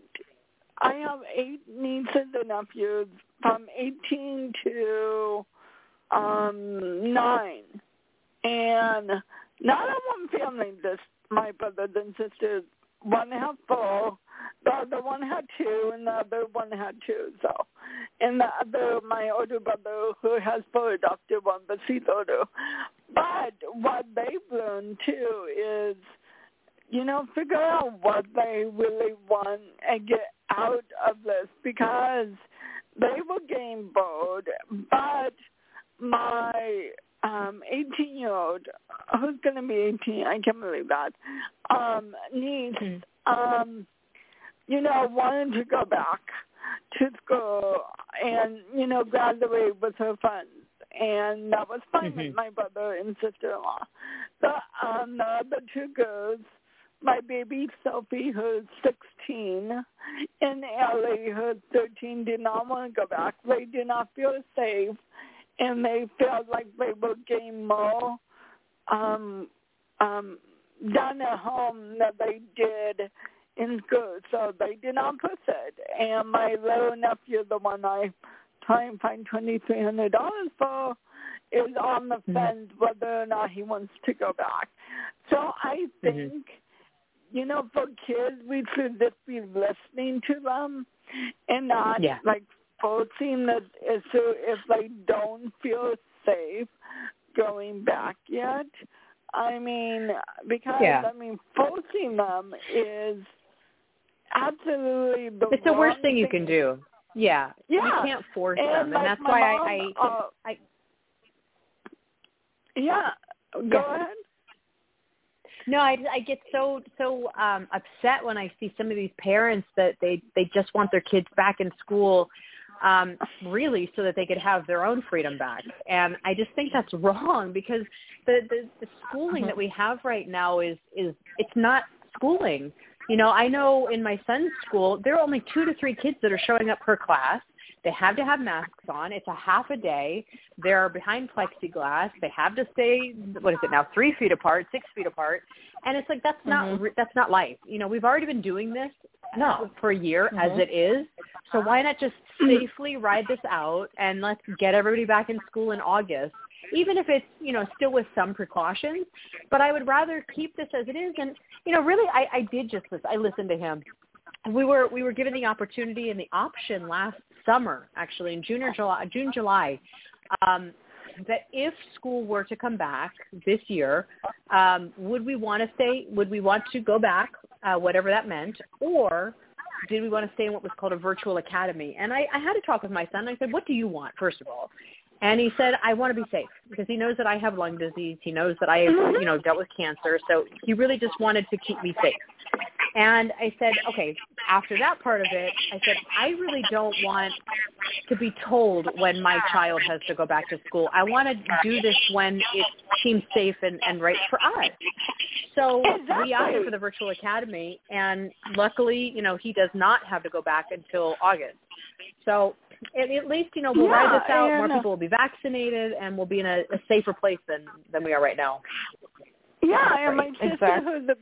B: have 8 nieces and nephews from 18 to 9. And not in one family, my brothers and sisters, one had 4, the other one had 2, and the other one had 2. So, and the other, my older brother, who has 4 adopted one, but she's older. But what they've learned, too, is, figure out what they really want and get out of this, because they were getting bored. But my 18-year-old, who's going to be 18, I can't believe that, niece, wanted to go back to school and, graduate with her friends. And that was fine with my brother and sister-in-law. The other 2 girls, my baby Sophie, who's 16, and Ellie, who's 13, did not want to go back. They did not feel safe, and they felt like they were getting more done at home than they did in school, so they did not push it. And my little nephew, the one I try and find $2,300 for, is on the fence whether or not he wants to go back. So I think, for kids, we should just be listening to them and not forcing the issue if they don't feel safe going back yet. I mean, because, forcing them is absolutely
C: it's the worst thing you can do. Yeah. You can't force them. And that's why I go
B: ahead.
C: No, I get so upset when I see some of these parents that they just want their kids back in school really so that they could have their own freedom back. And I just think that's wrong, because the schooling that we have right now is it's not schooling. I know in my son's school, there are only 2 to 3 kids that are showing up per class. They have to have masks on. It's a half a day. They're behind plexiglass. They have to stay, 3 feet apart, 6 feet apart. And it's like, that's not life. We've already been doing this for a year as it is. So why not just safely ride this out and let's get everybody back in school in August, even if it's, still with some precautions. But I would rather keep this as it is. And, really, I did just listen. I listened to him. We were given the opportunity and the option last summer, actually, in June, July, that if school were to come back this year, would we want to stay? Would we want to go back, whatever that meant, or did we want to stay in what was called a virtual academy? And I had to talk with my son. I said, what do you want, first of all? And he said, I want to be safe, because he knows that I have lung disease. He knows that I have, dealt with cancer. So he really just wanted to keep me safe. And I said, okay, after that part of it, I said, I really don't want to be told when my child has to go back to school. I want to do this when it seems safe and right for us. So we opted for the virtual academy, and luckily, he does not have to go back until August. So at least, we'll ride this out. More people will be vaccinated, and we'll be in a safer place than we are right now.
B: Yeah, and my sister, who's a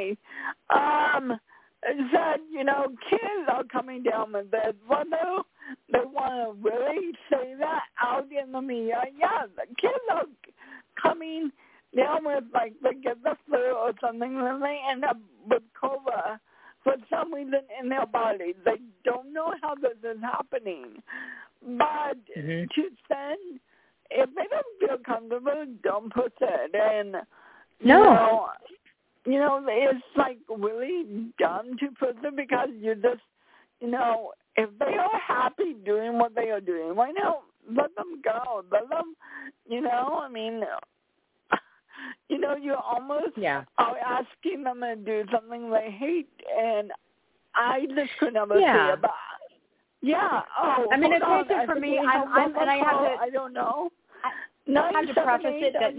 B: PA, said, kids are coming down with this. Whether they want to really say that out in the media, the kids are coming down with, they get the flu or something, and they end up with COVID for some reason in their bodies. They don't know how this is happening. But to send, if they don't feel comfortable, don't push it. And it's really dumb to put them, because you just, if they are happy doing what they are doing, why not let them go? Let them, you almost are asking them to do something they hate, and I just could never see it. But
C: it's for me.
B: I don't know.
C: I have to preface it that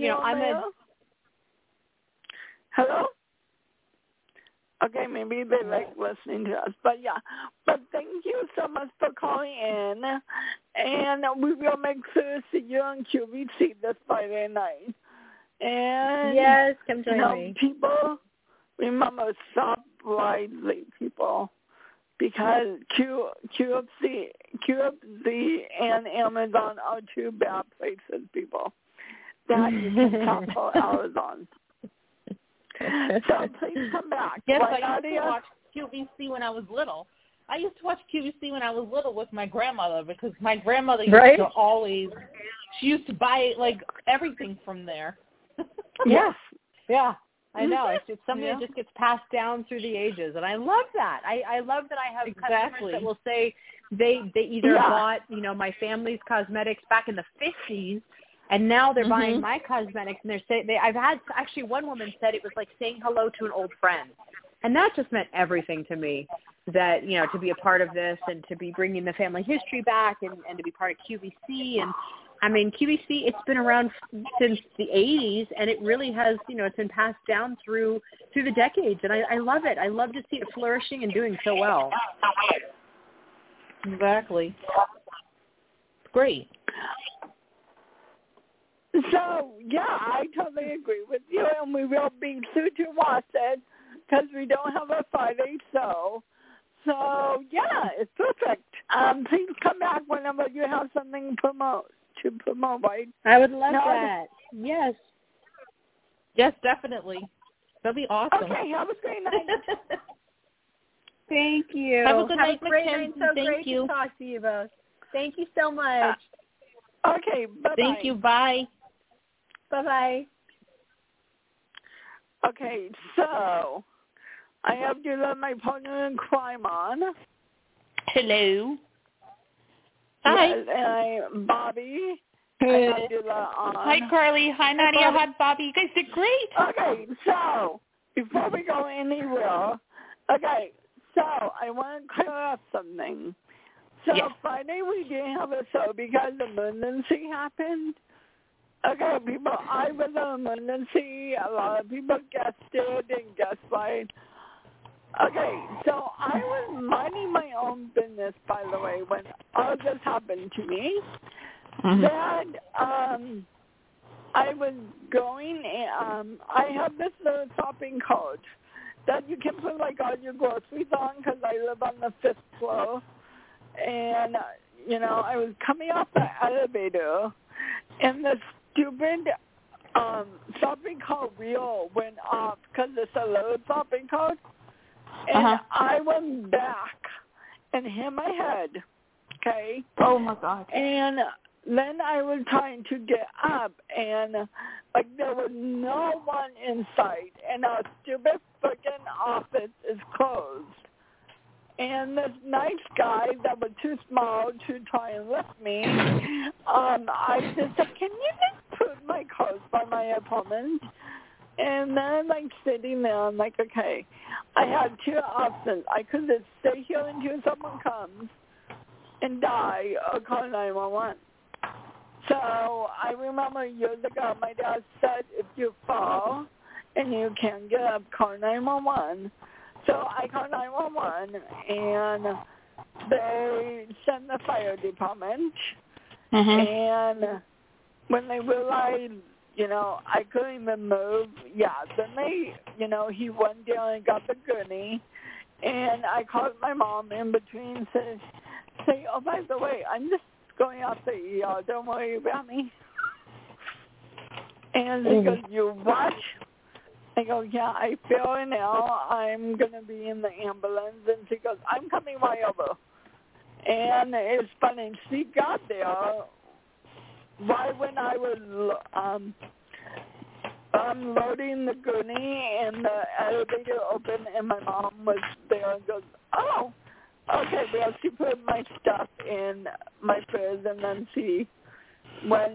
B: Hello? Okay, maybe they like listening to us. But thank you so much for calling in. And we will make sure to see you on QVC this Friday night. And
C: yes, come join me.
B: People, remember, shop wisely, people. Because QVC QFC and Amazon are two bad places, people, that you can shop Amazon. So please come back.
D: Yes, I used to watch QVC when I was little. I used to watch QVC when I was little with my grandmother because my grandmother used to always, she used to buy like everything from there.
C: Yes. Yeah. I know. It's something that just gets passed down through the ages, and I love that. I love that I have customers that will say they either bought, my family's cosmetics back in the 50s, and now they're buying my cosmetics, and I've had actually one woman said it was like saying hello to an old friend, and that just meant everything to me. That to be a part of this and to be bringing the family history back and to be part of QVC and. I mean, QVC, it's been around since the 80s, and it really has, it's been passed down through the decades, and I love it. I love to see it flourishing and doing so well.
D: Exactly. Great.
B: So, yeah, I totally agree with you, and we will be soon to watch it because we don't have a Friday show. So, yeah, it's perfect. Please come back whenever you have something to promote, right?
C: I would love that. Yes.
D: Yes, definitely. That'll be awesome.
B: Okay, have a great night.
C: Thank you.
D: Have a good night,
C: great
D: Mackenzie.
C: night. So
D: Thank
C: great
D: you.
C: to talk to you both. Thank you so much.
B: Okay, bye-bye.
D: Thank you. Bye.
C: Bye-bye.
B: Okay, so I have to let my partner in crime on.
G: Hello.
D: Hi.
B: Yes, and I'm Bobby. I have to let on.
G: Hi, Carly. Hi, Nadia. Hi, Bobby. You guys did great.
B: Okay, so before we go anywhere, so I want to clear up something. So Friday we didn't have a show because the emergency happened. Okay, people, I was an emergency. A lot of people guessed it and guessed right. Okay, so I was minding my own business, by the way, when all this happened to me. That I was going, I have this little shopping cart that you can put like all your groceries on because I live on the 5th floor. And, I was coming off the elevator and the stupid shopping cart wheel went off because it's a little shopping cart. And I went back and hit my head, okay?
G: Oh, my God.
B: And then I was trying to get up, and, there was no one in sight, and our stupid freaking office is closed. And this nice guy that was too small to try and lift me, I just said, can you just put my clothes by my apartment? And then, sitting there, I'm like, okay, I had two options. I could just stay here until someone comes and die or call 911. So I remember years ago, my dad said, if you fall and you can't get up, call 911. So I called 911, and they sent the fire department. And when they realized, I couldn't even move. Yeah, then they, he went down and got the gurney, and I called my mom in between, say, oh, by the way, I'm just going out the ER. Don't worry about me. And she goes, you what? I go, yeah, I feel it now. I'm going to be in the ambulance. And she goes, I'm coming right over. And it's funny. She got there right when I was unloading the gurney, and the elevator opened, and my mom was there and goes, oh, okay, well, she put my stuff in my purse, and then she went,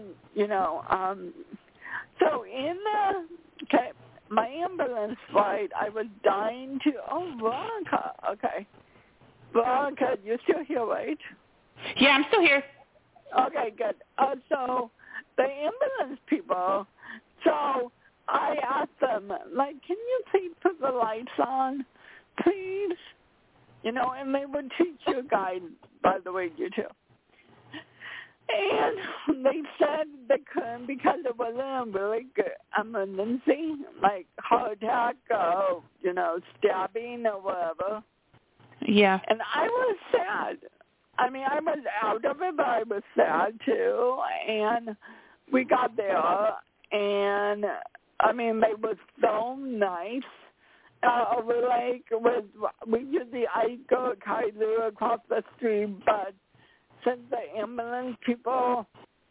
B: so in my ambulance flight, I was dying to, Veronica, okay. Veronica, you're still here, right?
G: Yeah, I'm still here.
B: Okay, good. So the ambulance people, so I asked them, can you please put the lights on, please? And they would teach you a guide, by the way, you too. And they said they couldn't because it wasn't a really good emergency, like heart attack or, stabbing or whatever.
G: Yeah.
B: And I was sad. I mean, I was out of it, but I was sad too. And we got there, and I mean, they were so nice. Over like we usually I go to Kaiser across the street, but since the ambulance people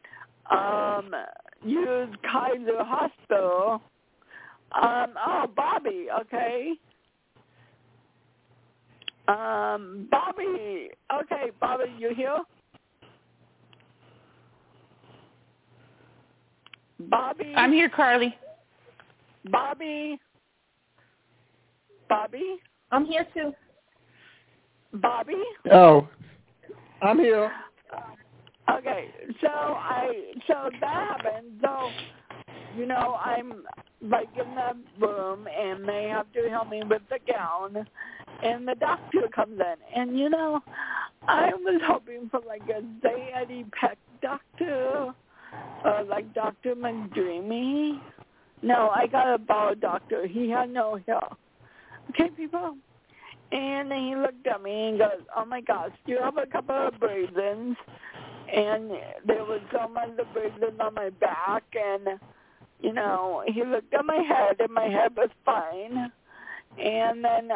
B: use Kaiser Hospital, Bobby, okay. Bobby, okay, Bobby, you here? Bobby?
G: I'm here, Carly.
B: Bobby?
D: I'm here too.
B: Bobby?
F: Oh, I'm here.
B: Okay, so that happened. So, you know, I'm like in the room, and they have to help me with the gown, and the doctor comes in, and you know, I was hoping for like a Eddie Peck doctor, like Dr. McDreamy. No, I got a bald doctor. He had no hair. Okay, people. And he looked at me and goes, "Oh my gosh, you have a couple of abrasions." And there was so much abrasions on my back, and you know, he looked at my head, and my head was fine. And then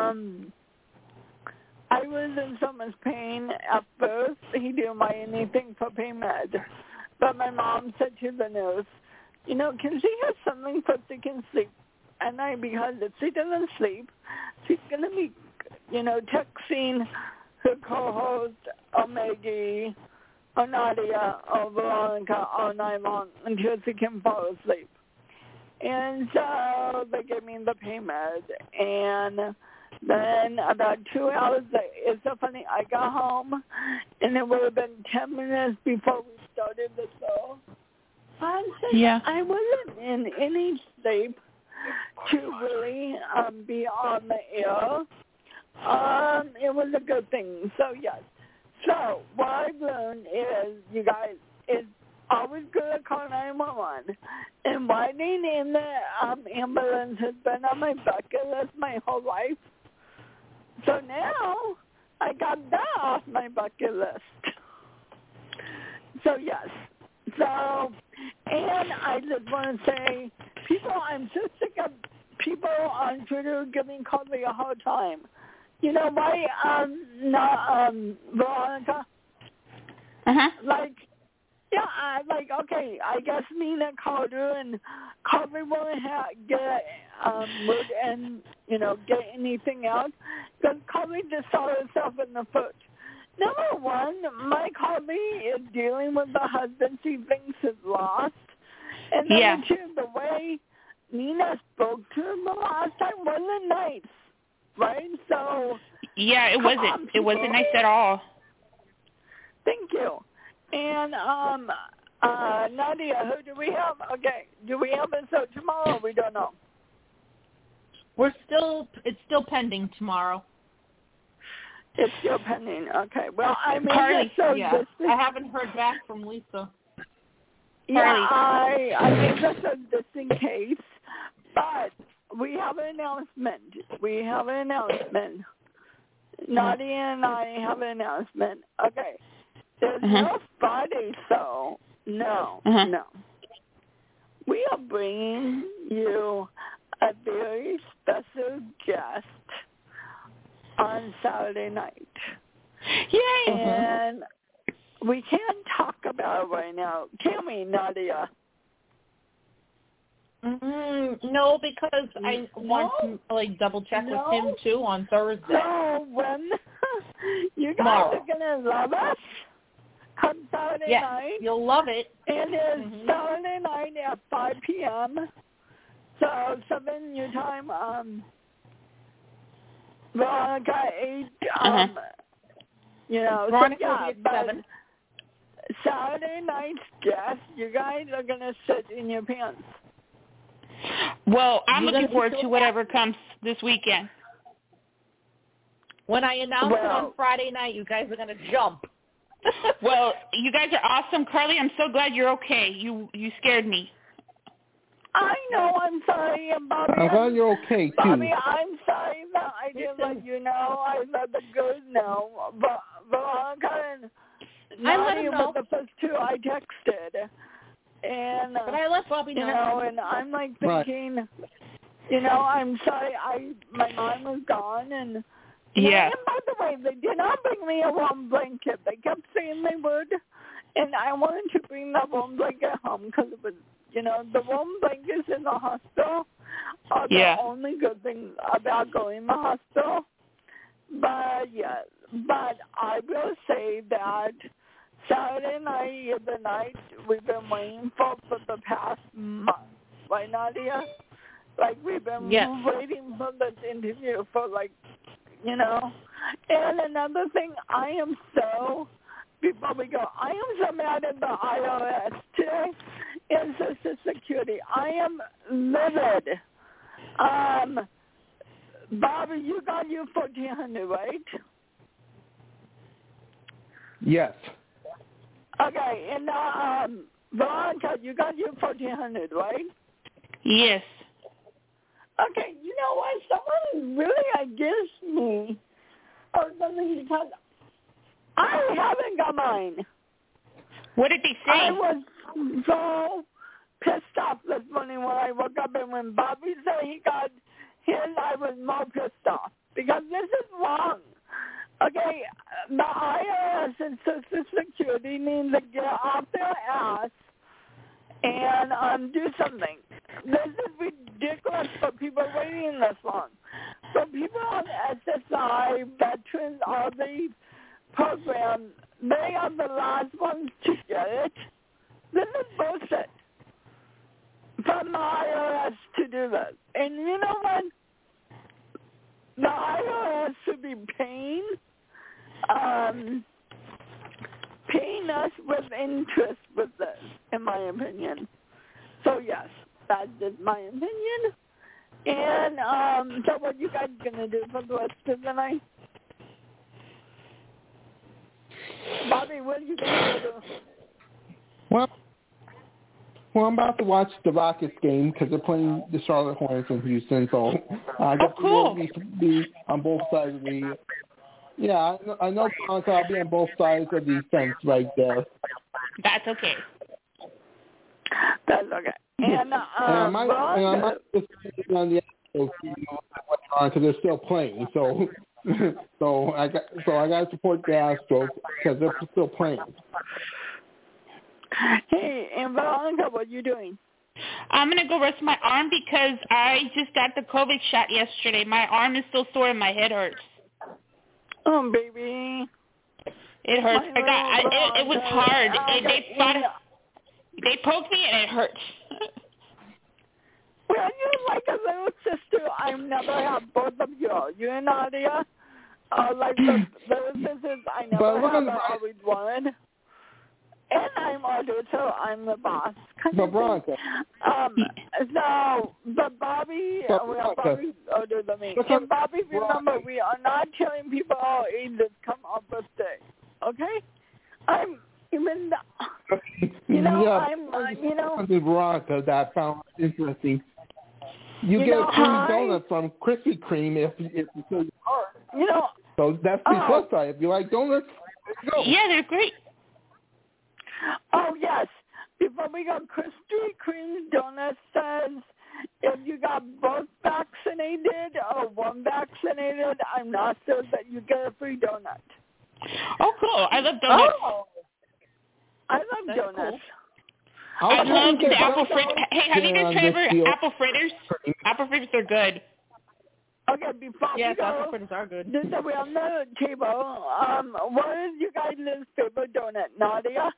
B: I was in so much pain at first. He didn't buy anything for pain med, but my mom said to the nurse, "You know, can she have something so she can sleep at night, because if she doesn't sleep, she's going to be, you know, texting her co-host, or Maggie, or Nadia, or Veronica all night long until she can fall asleep." And so they gave me the pain med, and then about 2 hours later, it's so funny, I got home, and it would have been 10 minutes before we started the show.
G: Yeah.
B: I wasn't in any sleep to really be on the air. It was a good thing. So, yes. So, what I've learned is, you guys, it's always good to call 911. And riding in the ambulance has been on my bucket list my whole life. So now, I got that off my bucket list. So, yes. So, and I just want to say, people, I'm so sick of people on Twitter giving Carly a hard time. You know why, Veronica?
G: Uh-huh.
B: Like, yeah, okay, I guess Nina called her, and Carly won't get word and, you know, get anything out, because Carly just saw herself in the foot. Number one, my Carly is dealing with the husband she thinks is lost. And number two, the way Nina spoke to him the last time wasn't nice, right? So
G: yeah, it wasn't. It wasn't nice at all.
B: Thank you. And Nadia, who do we have? Okay, do we have a show tomorrow? We don't know.
D: It's still pending tomorrow.
B: It's still pending. Okay. Well, I mean,
G: Carly,
D: I haven't heard back from Lisa.
B: Yeah, I made this just in case, but we have an announcement. Nadia and I have an announcement. Okay. There's no Friday show. No. We are bringing you a very special guest on Saturday night.
G: Yay!
B: And we can't talk about it right now. Can we, Nadia?
D: No, because I want to double check with him too on Thursday.
B: So when you guys are gonna love us, come Saturday night.
D: You'll love it.
B: It is Saturday night at 5 p.m. So 7 your time. Veronica 8. You know,
D: Veronica
B: so,
D: will be at 7.
B: Saturday night's guest, you guys are gonna sit in your pants.
G: Well, I'm looking forward to whatever comes this weekend.
D: When I announce it on Friday night, you guys are going to jump.
G: Well, you guys are awesome. Carly, I'm so glad you're okay. You scared me.
B: I know I'm sorry, and Bobby.
F: I'm glad you're okay, too.
B: Bobby, I'm sorry that I didn't let you know. I let the good know. But Veronica and Nadia were the first two I texted. And,
D: but I let Bobby know.
B: You know, and I'm like thinking, you know, I'm sorry. My mom was gone, and
G: yeah.
B: And by the way, they did not bring me a warm blanket. They kept saying they would, and I wanted to bring the warm blanket home because it was, you know, the warm blankets in the hospital are the only good thing about going to the hospital. But but I will say that Saturday night is the night we've been waiting for the past month, right, Nadia? Like, we've been waiting for this interview for, like, you know. And another thing, before we go, I am so mad at the IRS today and Social Security. I am livid. Bobby, you got your 1,400, right?
F: Yes.
B: Okay, and Veronica, you got your 1,400, right?
G: Yes.
B: Okay, you know what? Someone really against me or something because I haven't got mine.
G: What did they say?
B: I was so pissed off this morning when I woke up, and when Bobby said he got his, I was more pissed off because this is wrong. Okay, the IRS and Social Security need to get off their ass and do something. This is ridiculous for people waiting this long. So people on SSI, veterans, all the programs, they are the last ones to get it. This is bullshit from the IRS to do this. And you know what? The IRS should be paying us with interest with this, in my opinion. So yes, that's just my opinion. And so what you guys gonna do for the rest of the night? Bobby, what are you gonna do?
F: Well, I'm about to watch the Rockets game because they're playing the Charlotte Hornets in Houston. So I guess
G: cool.
F: we'll be on both sides of the. Yeah, I know. I'll be on both sides of the fence right there.
G: That's okay.
B: That's okay. And
F: I might just on the because they're still playing. So I got to support the Astros because they're still playing.
B: Hey, and Veronica, what are you doing?
G: I'm going to go rest my arm because I just got the COVID shot yesterday. My arm is still sore and my head hurts.
B: Oh, baby.
G: It hurts. It was hard. They poked me and it hurts.
B: Well, you're like a little sister. I've never had both of you. You and Nadia are like the little sisters I never have. I always wanted. And I'm older, so I'm the boss.
F: But Veronica.
B: So, but Bobby, Bobby's older than me. And Bobby, remember, we are not telling people our ages come our birthday. Okay? I'm even, you know,
F: Veronica, that I found interesting. You get a free donut from Krispy Kreme if you fill your heart.
B: You know.
F: So that's the plus side. If you like donuts, go.
G: Yeah, they're great.
B: Oh, yes. Before we go, Krispy Kreme donut says if you got both vaccinated or one vaccinated, I'm not sure that you get a free donut.
G: Oh, cool. I love donuts.
B: Oh. I love donuts.
G: Cool. I love the apple fritters. Hey, have you guys tried ever apple fritters? Apple fritters are good.
B: Okay, before we go,
D: apple fritters are good.
B: We're on the table. What is you guys' favorite donut, Nadia?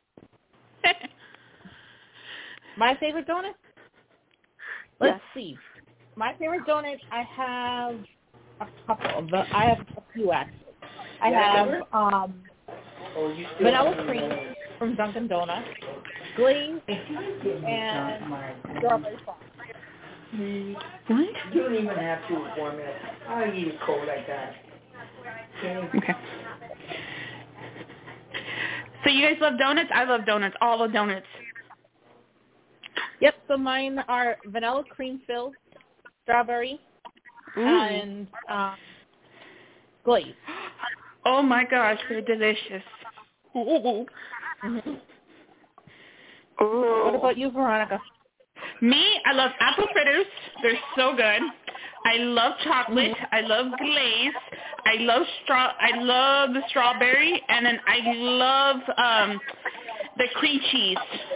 D: My favorite donut? Let's see. My favorite donut, I have a couple. I have a few actually. I have vanilla cream from Dunkin' Donuts, glaze, and strawberry sauce.
B: What?
H: You don't even have to warm it. I'll eat it cold like that.
G: Okay. So you guys love donuts? I love donuts. All the donuts.
D: Yep, so mine are vanilla cream filled, strawberry, and glaze.
G: Oh my gosh, they're delicious. Ooh.
D: Mm-hmm. What about you, Veronica?
G: Me, I love apple fritters. They're so good. I love chocolate.
D: Mm-hmm.
G: I love glaze. I love the strawberry, and then I love the cream cheese.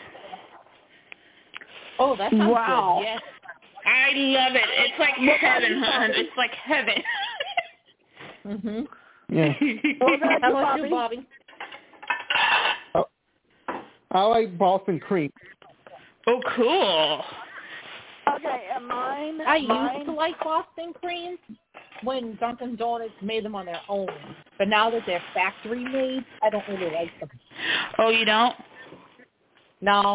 D: Oh, that sounds
B: Wow.
D: good. Yes.
G: I love it. It's like heaven, hon. It's like heaven.
D: Mhm.
F: Yeah.
D: How about you, Bobby?
F: I like Boston cream.
G: Oh, cool.
B: Okay, and mine.
D: I used to like Boston cream when Dunkin' Donuts made them on their own, but now that they're factory made, I don't really like them.
G: Oh, you don't?
D: No.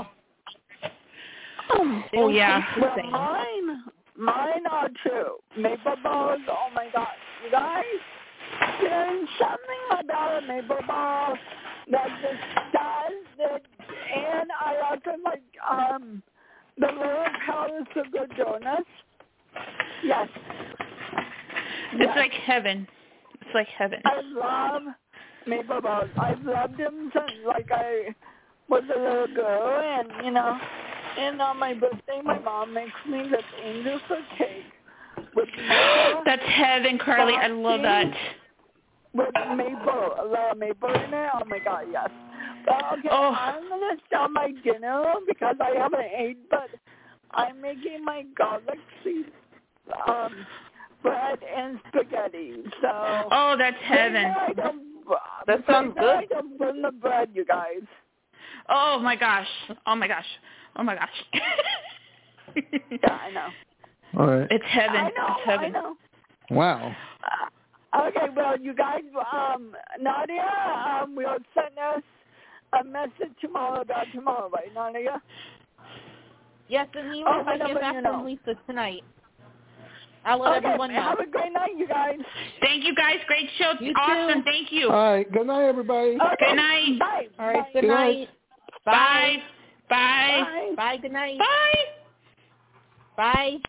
D: They
G: Oh,
D: don't
G: yeah.
D: taste the
B: Well,
D: same.
B: mine are too. Maple balls, oh my God. You guys, there's something about a maple ball that just does it. And I also like the little powder sugar donuts. Yes.
G: It's like heaven. It's like heaven.
B: I love maple balls. I've loved them since like I was a little girl, and and on my birthday, my mom makes me this angel food cake with maple.
G: That's heaven, Carly. I love that.
B: With maple, a lot of maple in it. Oh my God, yes. Okay, I'm gonna start my dinner because I haven't ate, but I'm making my garlic seed bread and spaghetti. So.
G: Oh, that's heaven.
D: That sounds good.
B: I can burn the bread, you guys.
G: Oh my gosh. Oh my gosh. Oh my gosh.
B: Yeah, I know.
F: All right.
G: It's heaven.
B: I know.
G: It's heaven.
B: I know.
F: Wow.
B: Okay, well, you guys, Nadia, will send us a message tomorrow about tomorrow, right, Nadia?
D: Yes, and you know, if I get back from Lisa tonight, I'll let everyone know.
B: Have a great night, you guys.
G: Thank you, guys. Great show.
D: You
G: awesome.
D: too.
G: Thank you.
F: All right. Good night, everybody.
B: Okay.
G: Good night.
B: Bye.
D: All right.
B: Bye.
D: Good night.
G: Bye. Bye.
B: Bye.
D: Bye. Good night.
G: Bye.
D: Bye.